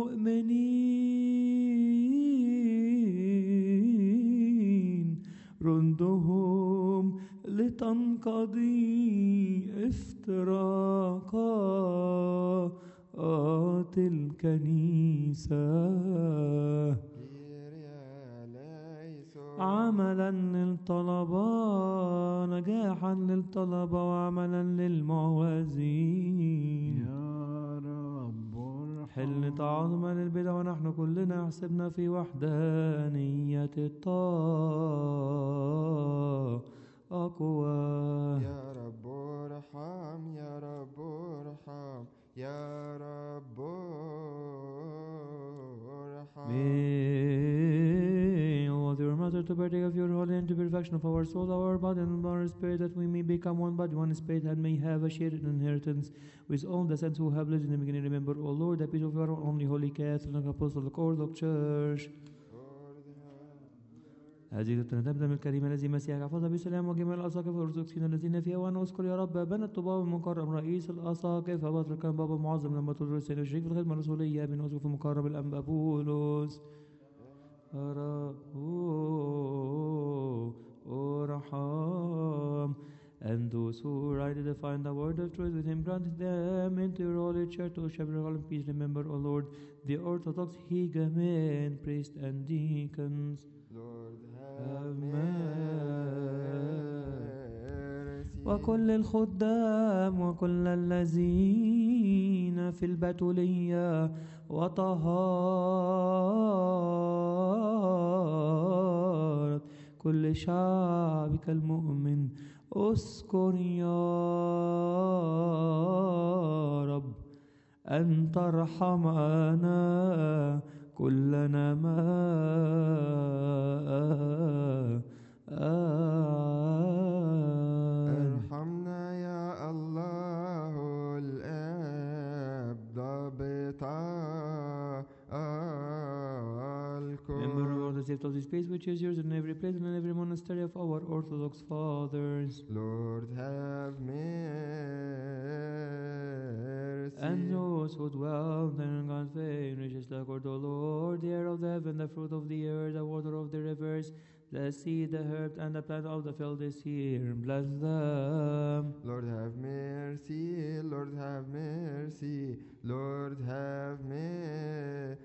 Speaker 4: المؤمنين ردهم لتنقضي افتراقات الكنيسة. عملا للطلبة نجاحا للطلبة وعملا للمعوزين.
Speaker 5: يا رب ارحم.
Speaker 4: حل تعظما للبدع ونحن كلنا حسبنا في وحدانية التقوى.
Speaker 3: يا رب ارحم يا رب ارحم يا رب ارحم.
Speaker 4: May all of your mother closer to partake of your holy and to perfection of our soul, our body, and our spirit, that we may become one body, one spirit, and may have a shared inheritance with all the saints who have lived in the beginning. Remember, O Lord, the peace of your only holy Catholic Apostolic Orthodox Church. هذه التنتمة الكريمة الذي مسيحك حفظها بسلام وجميع الأساقفة الأرثوذكسيين الذين فيها، وأنا أذكر يا رب بن الطباوي المكرم رئيس الأساقفة بطرك بابا المعظم لما تدرس الشريك في الخدمة الرسولية بن أسقف المكرم الأنبا بولس ارحم. And those who rightly define the word of truth with him, grant them into your holy church to shepherd all in peace. Remember, O Lord, the Orthodox hegumen, priests and deacons.
Speaker 3: Lord,
Speaker 4: have
Speaker 3: have mercy.
Speaker 4: وكل الخدام وكل الذين في البتولية وطهارة كل شعبك المؤمن، اذكر يا رب أن ترحمنا كلنا
Speaker 3: ارحمنا يا الله الآب ضابط
Speaker 4: Remember, Lord, the gift of this space which is yours in every place and in every monastery of our Orthodox fathers.
Speaker 3: Lord, have mercy.
Speaker 4: And those who dwell in God's faith, riches like O Lord, the air of the heaven, the fruit of the earth, the water of the rivers, the seed, the herb, and the plant of the field this year. Bless them.
Speaker 3: Lord, have mercy. Lord, have mercy. Lord, have mercy.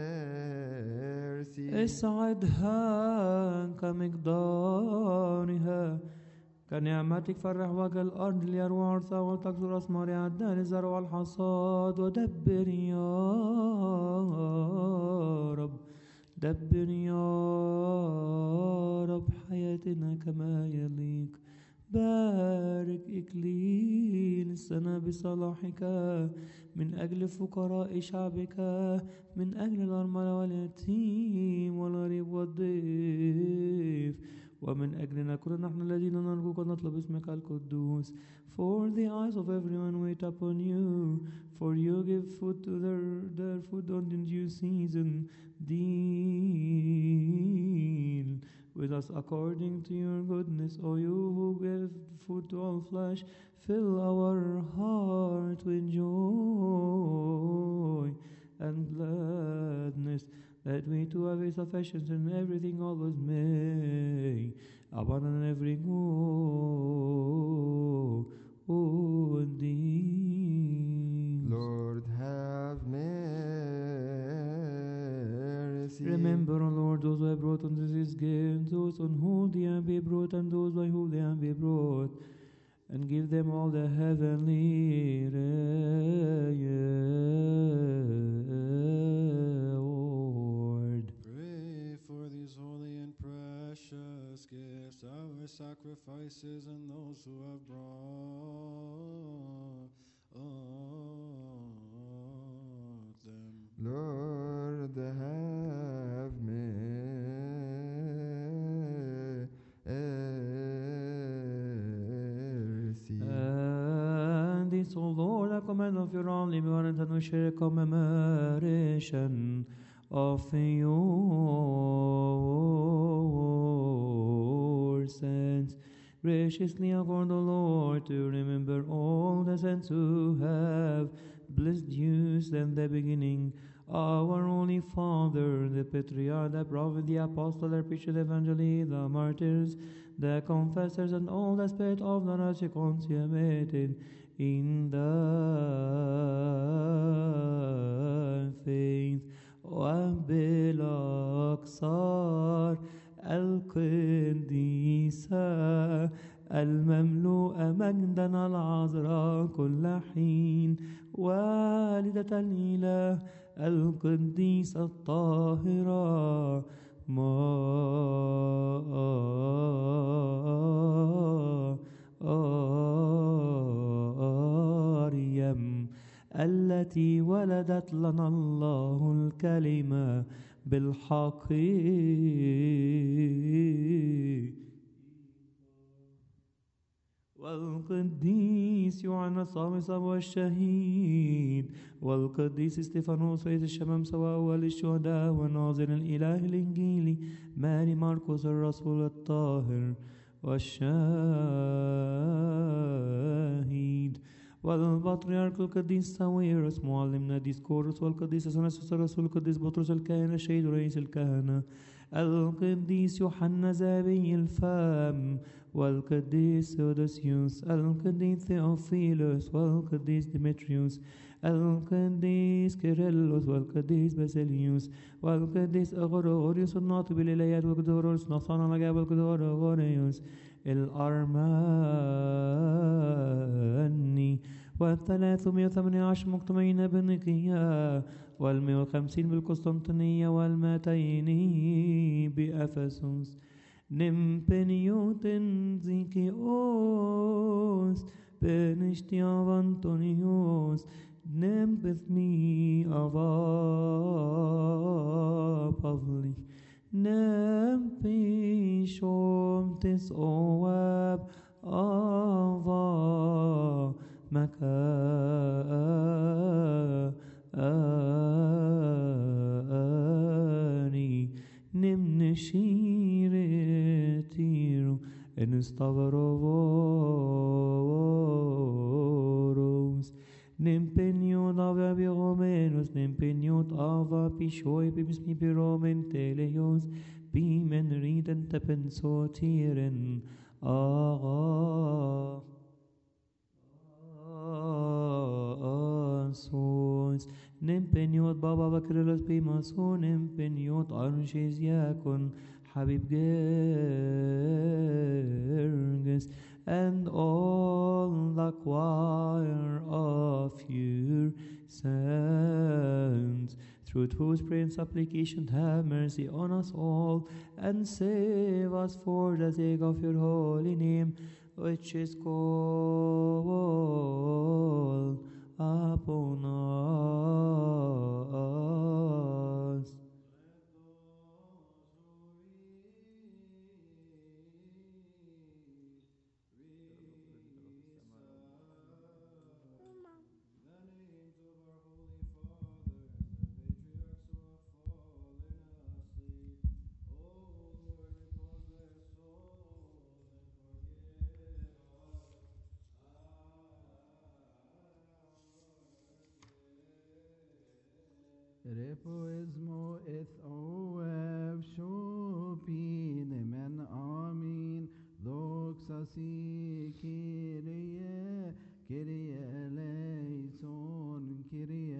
Speaker 4: اسعدها كمقدارها كنعمتك، فرح وجه الأرض ليروى عرسها وتكثر أثمارها الدهر الزرع والحصاد. ودبر يا رب، دبر يا رب حياتنا كما يليق. بارك إكليل السنة بصلاحك من أجل فقراء شعبك، من أجل الأرملة واليتيم والغريب والضيف، ومن أجلنا كلنا نحن الذين نرجوك ونطلب اسمك القدوس. For the eyes of everyone wait upon you, for you give food to their food on the due season. Deal with us according to your goodness, O you who give food to all flesh. Fill our heart with joy and gladness, that we too have a sufficiency in everything always may abound in every good deed.
Speaker 3: Lord, have mercy.
Speaker 4: Remember, O Lord, those who have brought unto this gift, those on whom they have been brought, and those by whom they have been brought, and give them all the heavenly reward.
Speaker 6: Pray for these holy and precious gifts, our sacrifices, and those who have brought them.
Speaker 3: Lord, have mercy.
Speaker 4: And this, O Lord, I command of your only beloved, and we share commemoration of your saints. Graciously accord, O Lord, to remember all the saints who have blessed you since the beginning. Our Holy Father, the Patriarch, the Prophet, the Apostle, the Preacher, the Evangelist, the Martyrs, the Confessors, and all the Spirit of the righteous consummated in the faith. وبالأقصار القديسة المملوءة مجدا العذراء كل حين، والدة الإله القديسة الطاهرة مريم التي ولدت لنا الله الكلمة بالحق والقديس يوحنا الصامصة والشهيد والقديس استفانوس رئيس الشمامسة وأول الشهداء وناظر الإله الإنجيلي ماري ماركوس الرسول الطاهر والشاهد والبطريرك القديس ساويرس معلمنا ديسكورس والقديس اثناسيوس الرسول القديس بطرس الكاهن الشهيد ورئيس الكهنة القديس يوحنا ذهبي الفم والقديس ثيودوسيوس القديس ثيوفيلوس والقديس ديمتريوس القديس كيرلس والقديس باسيليوس والقديس أغريغوريوس الناطق بالإلهيات والقديس نصان العجاب والقديس أغريغوريوس الأرماني وال318 مجتمعين بنيقيا وال150 بالقسطنطينية وال200 بأفسس نمبنيوتن زيكيوس بنشتياف أنطونيوس نمبثمي أفا بافلي نمبي شوم تسواب أفا مكاني نمنشير تيرو انستغروروس نمبنيوت افا بيغومينوس نمبنيوت افا بيشوي بيبسمي بيرومن تيليوس بيمن ريدن تبنسو تيرن آغا سوس نمبنيوت بابا بكرلس بيماسو نمبنيوت أرشيز يكن حبيب جرجس and all the choir of your saints, through whose prayer and supplication have mercy on us all, and save us for the sake of your holy name, which is called upon us.
Speaker 5: Repoismo eth oev shopin men amin doxa si Kyrie Kyrie eleison Kyrie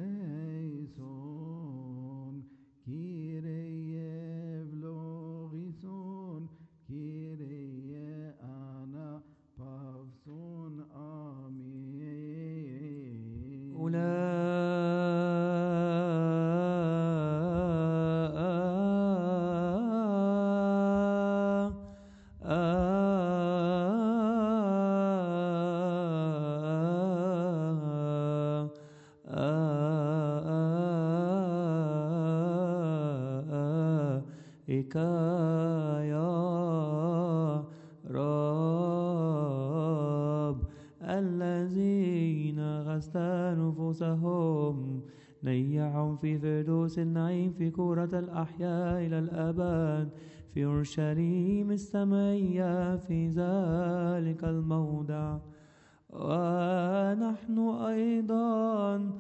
Speaker 5: eleison Kyrie vlogison Kyrie ana pavson amin يا رب الذين غسلوا نفوسهم نيعهم في فردوس النعيم في كرة الأحياء إلى الأبد في أورشليم السمائية في ذلك الموضع ونحن أيضا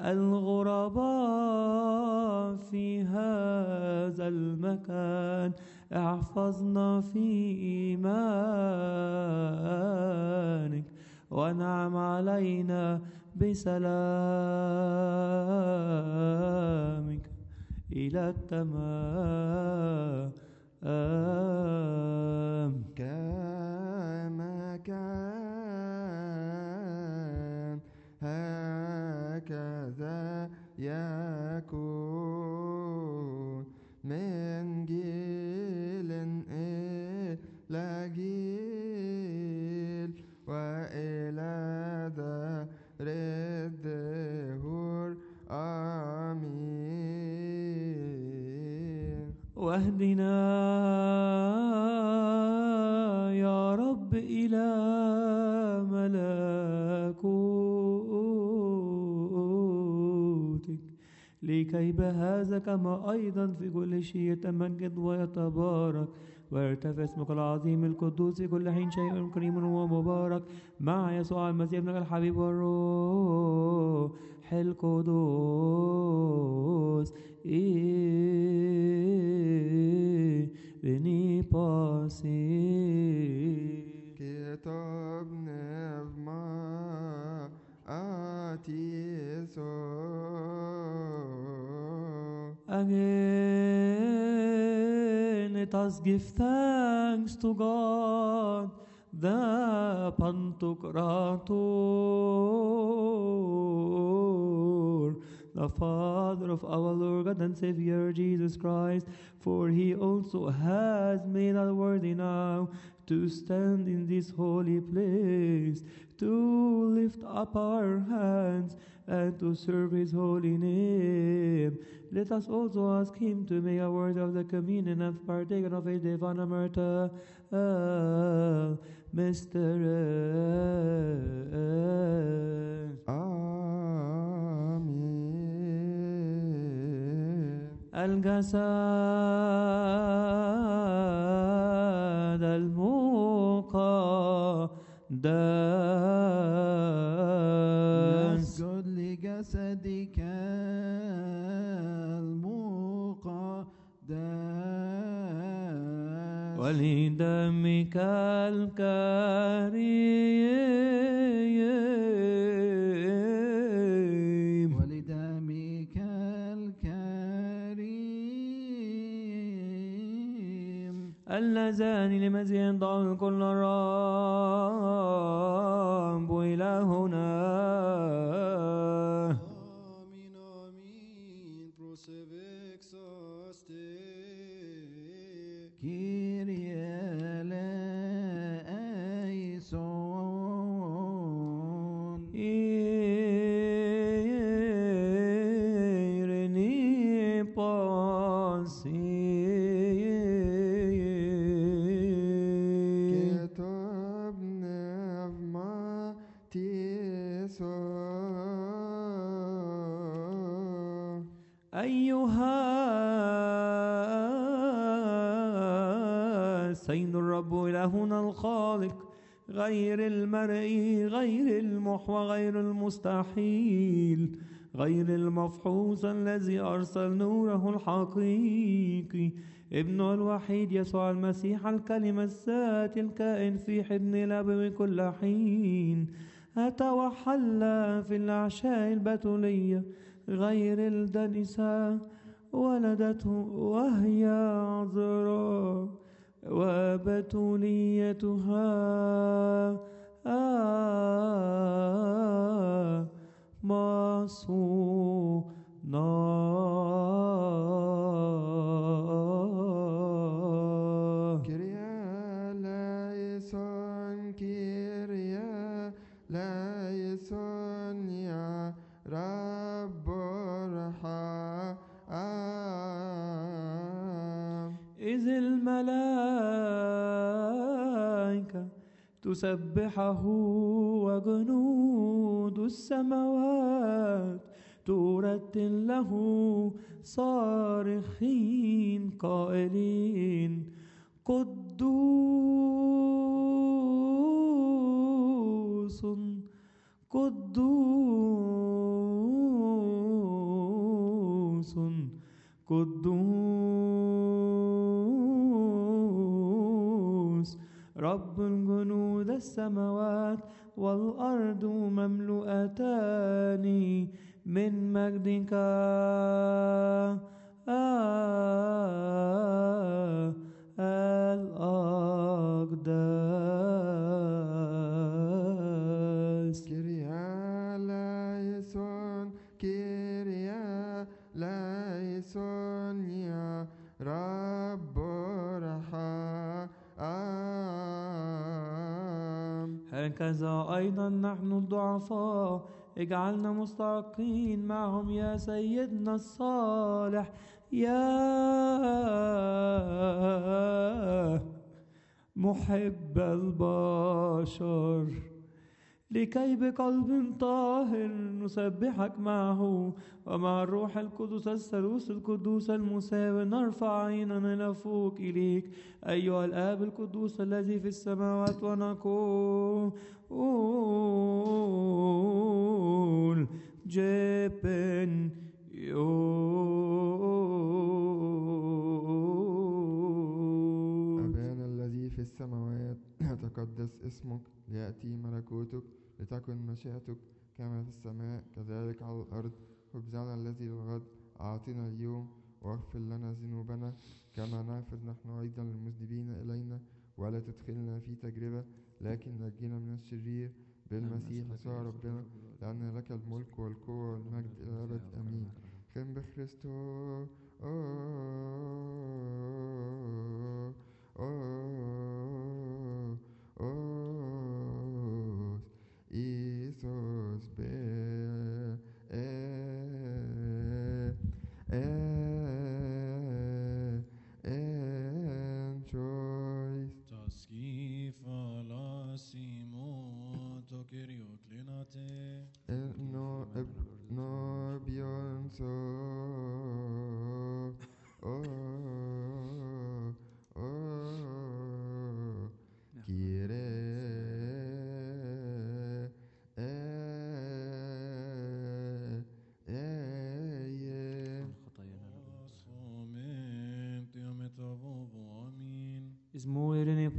Speaker 5: الغرباء في هذا المكان احفظنا في إيمانك وانعم علينا بسلامك إلى التمام
Speaker 3: كما كان هكذا يكون من جيل إلى جيل وإلى دهر الدهور آمين
Speaker 4: واهدنا يا رب إلى ملكوتك لكي بهذا كما أيضا في كل شيء يتمجد ويتبارك ويرتفع اسمك العظيم القدوس في كل حين شيء كريم ومبارك مع يسوع المسيح ابنك الحبيب والروح القدوس بني باسي
Speaker 3: كتاب نفما آتيسو
Speaker 4: Again, let us give thanks to God, the Pantocrator, the Father of our Lord God and Savior Jesus Christ, for He also has made us worthy now to stand in this holy place, to lift up our hands and to serve His holy name. Let us also ask Him to make us worthy of the communion and partaker of His divine Amerta mystery.
Speaker 3: آمين.
Speaker 4: الجسد المقدس
Speaker 5: نسجد لجسدك المقدس
Speaker 4: ولدمك الكريم
Speaker 5: ولدمك الكريم
Speaker 4: اللذان لمزيد ضعف كل الرب إلهنا
Speaker 6: Amin, amin, prosevexaste.
Speaker 5: Kyrie eleison
Speaker 4: Irene Ponsi
Speaker 3: كتاب نفما تيسو
Speaker 4: أيها السيد الرب إلهنا الخالق غير المرئي غير المحوى غير المستحيل غير المفحوص الذي أرسل نوره الحقيقي ابنه الوحيد يسوع المسيح الكلمة الذات الكائن في حضن الأب من كل حين أتى وحل في الأعشاء البتولية غير الدنسة ولدته وهي عذراء وبتوليتها مصونة
Speaker 3: كريا لايسون كريا لايسون يا رب ارحم
Speaker 4: إذ الملائكة تسبحه وجنود السماوات ترتل له صارخين قائلين قدوس قدوس قدوس رب الجنود السماوات والأرض مملوءتان من مجدك الأقدس
Speaker 3: كريا لايسون كريا لايسون يا رب ارحم
Speaker 4: هكذا أيضا نحن الضعفاء اجعلنا مستحقين معهم يا سيدنا الصالح يا محب البشر، لكي بقلب طاهر نسبحك معه ومع الروح القدس الثالوث القدوس المساوي نرفع عيننا إلى فوق إليك أيها الآب القدوس الذي في السماوات، ونقول جبن
Speaker 3: أبانا الذي في السماوات يتقدس اسمك، ليأتي ملكوتك، لتكن مشيئتك كما في السماء كذلك على الأرض. خبزنا الذي للغد أعطنا اليوم، واغفر لنا ذنوبنا كما نغفر نحن أيضا للمذنبين إلينا، ولا تدخلنا في تجربة لكن نجينا من الشرير بالمسيح يسوع ربنا، لأن لك الملك والقوة والمجد إلى الأبد آمين. خم بخريستو Isus be and choice.
Speaker 6: Taskifa la Simon to Kyrioklinate.
Speaker 3: No bionso Kire
Speaker 4: Izmuirini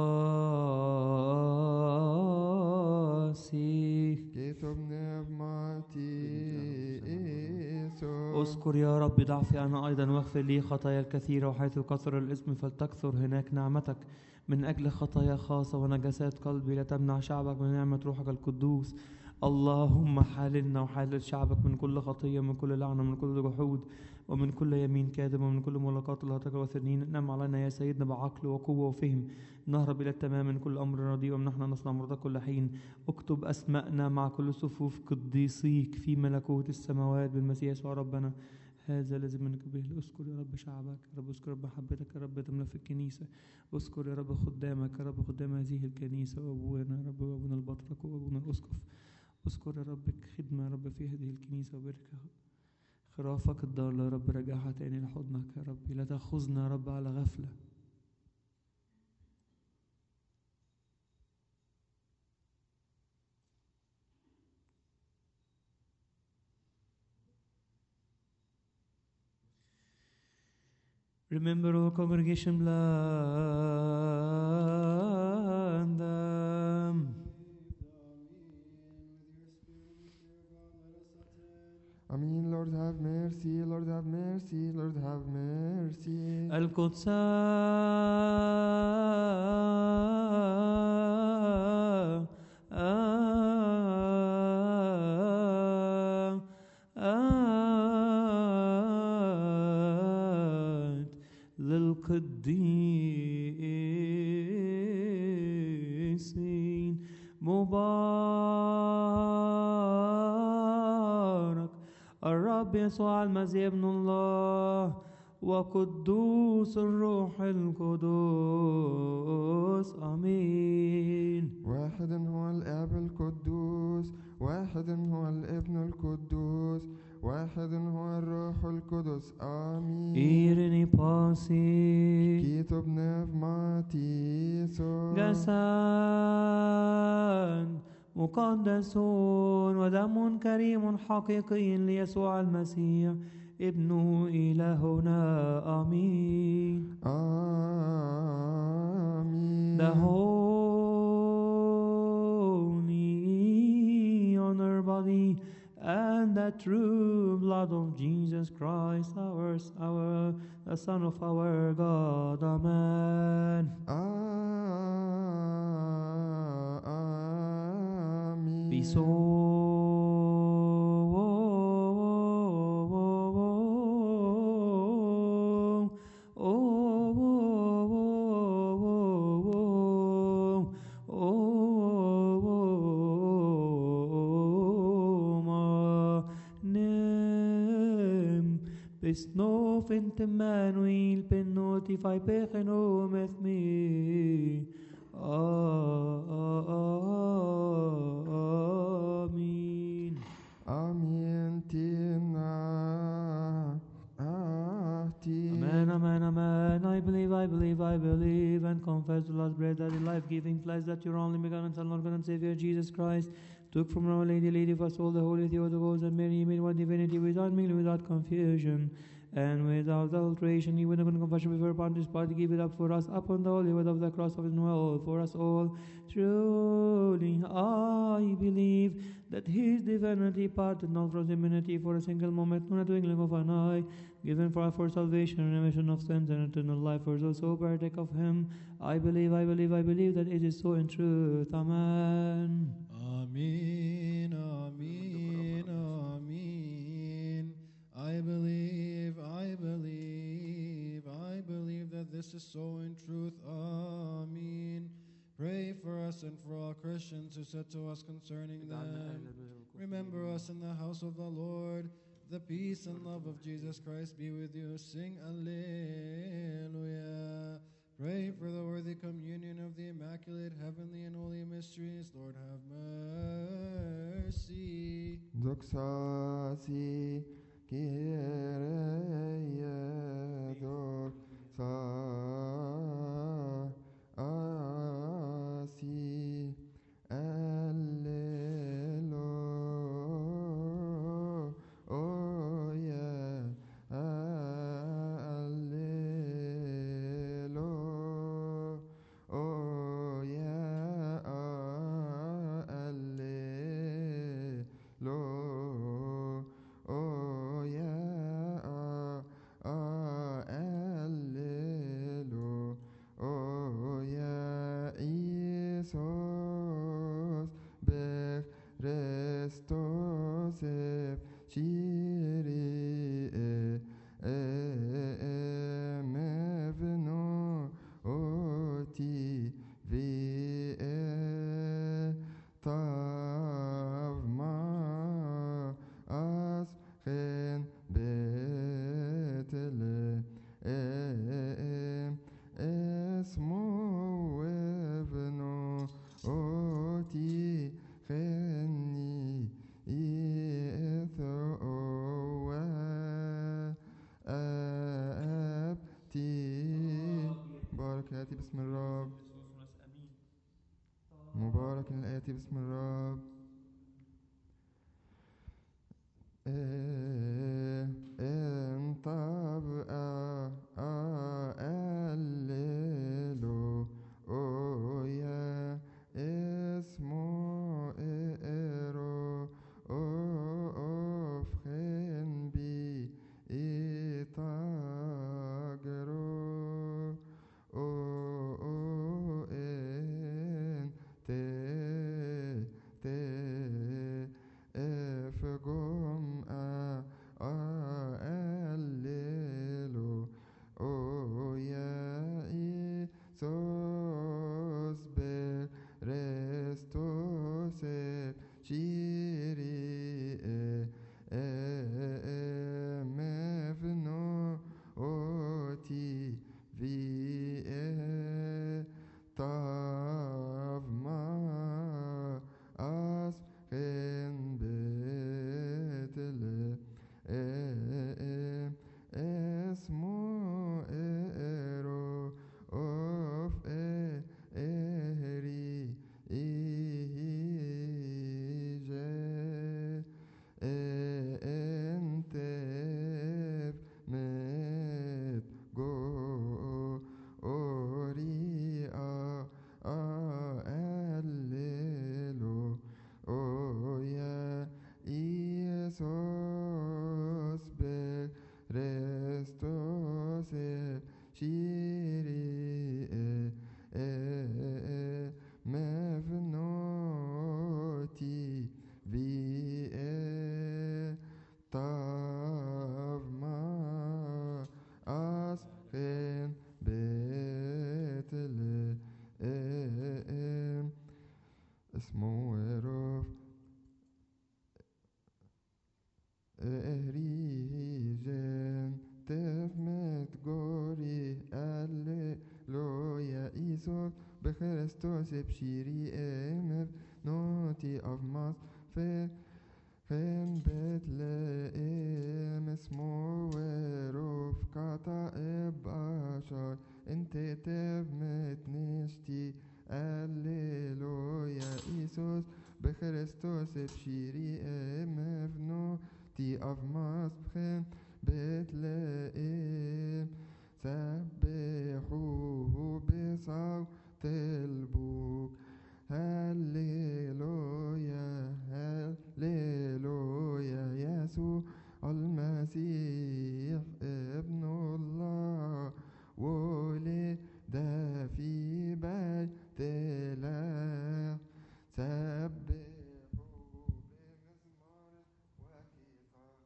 Speaker 4: pasi.
Speaker 3: كتب نعمتي
Speaker 4: اذكر يا رب ضعفي أنا أيضا، واغفر لي خطايا الكثيرة، وحيث كثر الإثم فلتكثر هناك نعمتك. من أجل خطايا خاصة ونجاسات قلبي لا تمنع شعبك من نعمة روحك القدوس. اللهم حاللنا وحالل شعبك من كل خطية، من كل لعنة، من كل جحود، ومن كل يمين كاذب، ومن كل ملاقات الهتك وثنين. نعم علينا يا سيدنا بعقل وقوة وفهم، نهرب إلى التمام من كل أمر رديء، ومنحنا نصنع مرضى كل حين. اكتب أسماءنا مع كل صفوف قديسيك في ملكوت السماوات بالمسيح يسوع ربنا. هذا الذي منك به. اذكر يا رب شعبك، يا رب اذكر محبتك، يا رب تملأ في الكنيسة. اذكر يا رب خدامك، يا رب خدام هذه الكنيسة، وأبونا يا رب، وأبونا البطرك، وأبونا الأسقف. اذكر يا رب خدمة يا رب في هذه الكنيسة، وبارك خرافك الضالة يا رب، رجعها تاني لحضنك يا رب. لا تأخذنا يا رب على غفلة. Remember, O congregation, bless them.
Speaker 3: Amen. Lord have mercy, Lord have mercy, Lord have mercy.
Speaker 4: للقديسين مبارك الرب يسوع المسيح ابن الله وقدوس الروح القدوس. آمين.
Speaker 3: واحد هو الآب القدوس، واحد هو الابن القدوس، واحد هو الروح القدس. آمين.
Speaker 4: إيرني باسي
Speaker 3: كتب نعمتي
Speaker 4: جسد مقدس ودم كريم حقيقي ليسوع المسيح ابنه إلهنا. آمين.
Speaker 3: آمين.
Speaker 4: The holy honor body and the true blood of Jesus Christ, the Son of our God. Amen.
Speaker 3: Amen.
Speaker 4: Be so. Besnof ent Emmanuel pen notify pechen ometh me. Amen.
Speaker 3: Amen. Tina.
Speaker 4: Amen, amen, amen. I believe, and confess the last bread that is life-giving flesh that your only begotten Son, Lord God and Savior Jesus Christ, took from our Lady of us all, the Holy Theotokos, and Mary, made one divinity without mingling, without confusion, and without alteration. He with a confession before Pontius Pilate, give it up for us upon the holy word of the cross of his will for us all. Truly, I believe that his divinity parted not from humanity for a single moment, nor a twinkling of an eye, given for salvation and remission of sins and eternal life for those who partake of him. I believe that it is so in truth. Amen.
Speaker 6: Amen, amen, amen. I believe that this is so in truth. Amen. Pray for us and for all Christians who said to us concerning them. Remember us in the house of the Lord. The peace and love of Jesus Christ be with you. Sing Alleluia. Pray for the worthy communion of the Immaculate, Heavenly, and Holy Mysteries. Lord, have mercy.
Speaker 3: Doxa si Kyrie, doxa si بسم الرب. مبارك الآتي بسم الرب. انت الليلويا اسمه إيرو أفخن بي إتاجرو إن إفجم الليلو يا إيسوس برستوس شيري مفنو أوتي في طاف ما أسخن بتل اسمه إيرو أوف إهري إيجي انت مت جو أوري الليلو يا إيسوس برستوس شيري مفنوتي في طاف ما أسخن بتل اسمه رف إهريجن بخريستوس بشيري امر نوتي of mas فين بتلاقي اسمه وروف قطع بأشار انت تبمتنشتي هللويا إيسوس بخريستوس بشيري مفنوتي of mas فين بتلاقي سبحوه بصوت البوق هللويا هللويا يسوع المسيح ابن الله ولد في بيت الله سبحوه بمزمار وكفار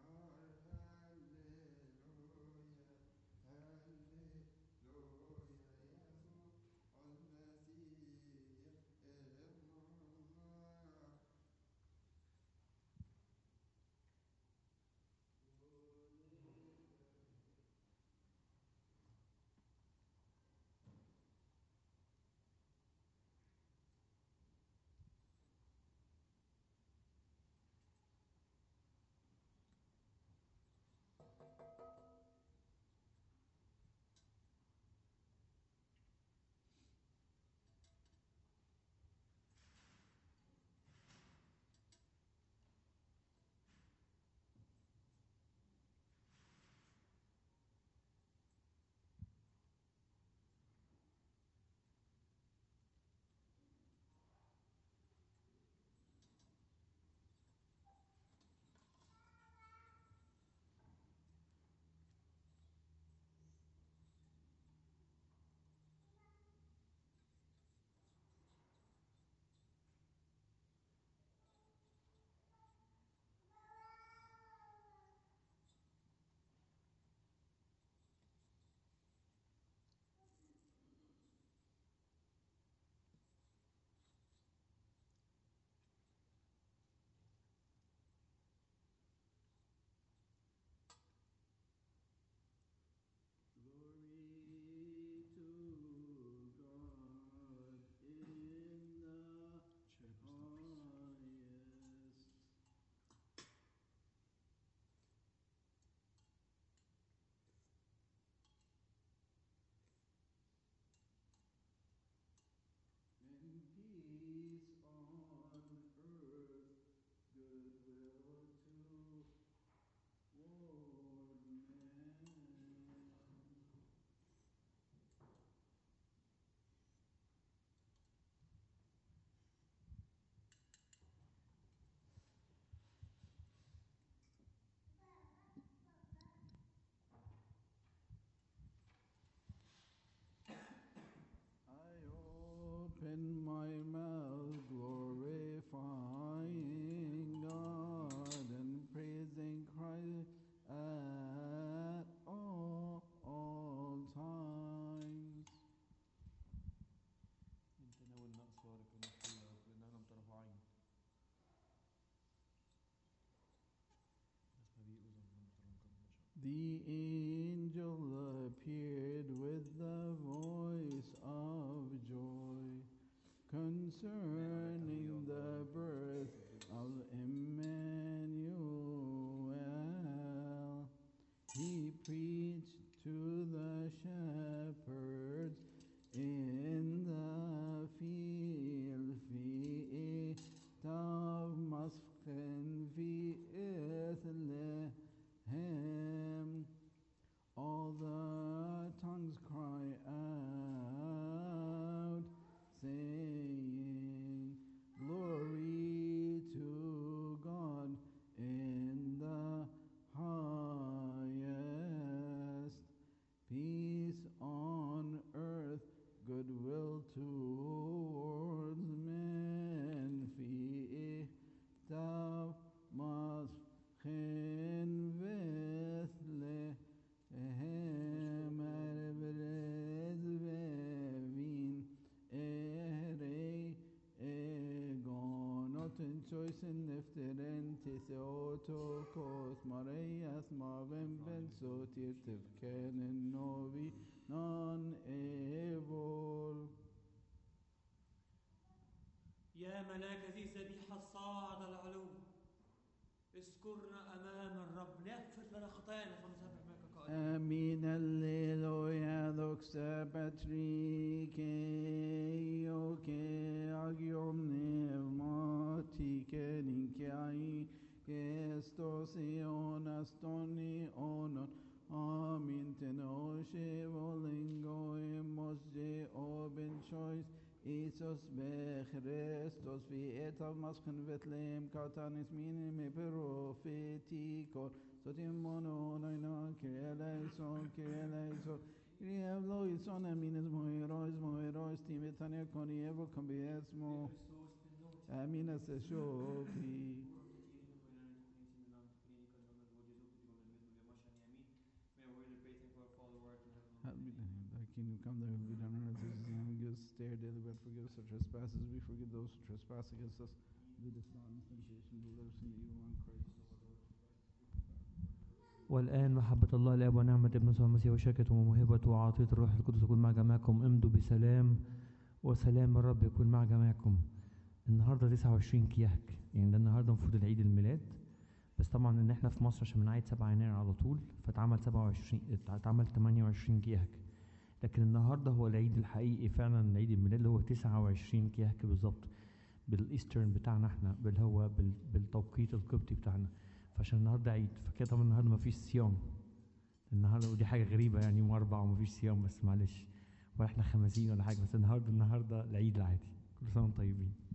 Speaker 5: open my mouth, glorifying God and praising Christ at all times. The angel appeared with the voice of joy concerning the birth of Emmanuel. He preached to the shepherds in the field, feet of Masken Bethlehem. All the tongues cry out, saying, Glory to God in the highest, peace on earth, goodwill towards men. Feet of Masken Bethlehem. Choice nifteren Theotokos Marias Marvin Ben Sotir Tivken Novi Non Evol.
Speaker 4: يا ملاك ذي ذبيحة الصاعد العلو اذكرنا أمام الرب ليغفر لنا خطايانا فنسبح معك قائلا
Speaker 5: آمين الليلويا دوكسا باتريكي أوكي أجيوم نيماتي كنيكي كستوسيون أستوني أونون آمين تنوشي ولينغو إموسجي أوبن شويس إيسوس بخريستوس في إتال مسخن بتليم كاتانيس ميني مي بروفيتيكو Sotimono naina kieleison Krievloison amines moerois timetania conievo cambiesmo Aminas eshopi Thy kingdom come, thy will be done on earth as it is in heaven. Give us this day our daily bread, forgive us our trespasses, we forgive those who trespass against us. Lead us not into temptation, deliver us from the evil one, Christ.
Speaker 4: والآن محبة الله الآب ونعمة ابن يسوع المسيح وشركة وموهبة وعطية الروح القدس يكون مع جميعكم. امضوا بسلام وسلام الرب يكون مع جميعكم. النهارده 29 كيهك، يعني ده النهارده المفروض العيد الميلاد، بس طبعا ان احنا في مصر عشان بنعيد 7 يناير على طول فاتعمل 28 كيهك، لكن النهارده هو العيد الحقيقي فعلا، العيد الميلاد اللي هو 29 كيهك بالظبط بالايسترن بتاعنا احنا، اللي هو بالتوقيت القبطي بتاعنا، فعشان النهارده عيد فكده طبعا النهارده مفيش صيام النهارده، ودي حاجه غريبه يعني يوم 4 ومفيش صيام، بس معلش ولا احنا خمسين ولا حاجه، بس النهارده العيد العادي. كل سنه وانتم طيبين.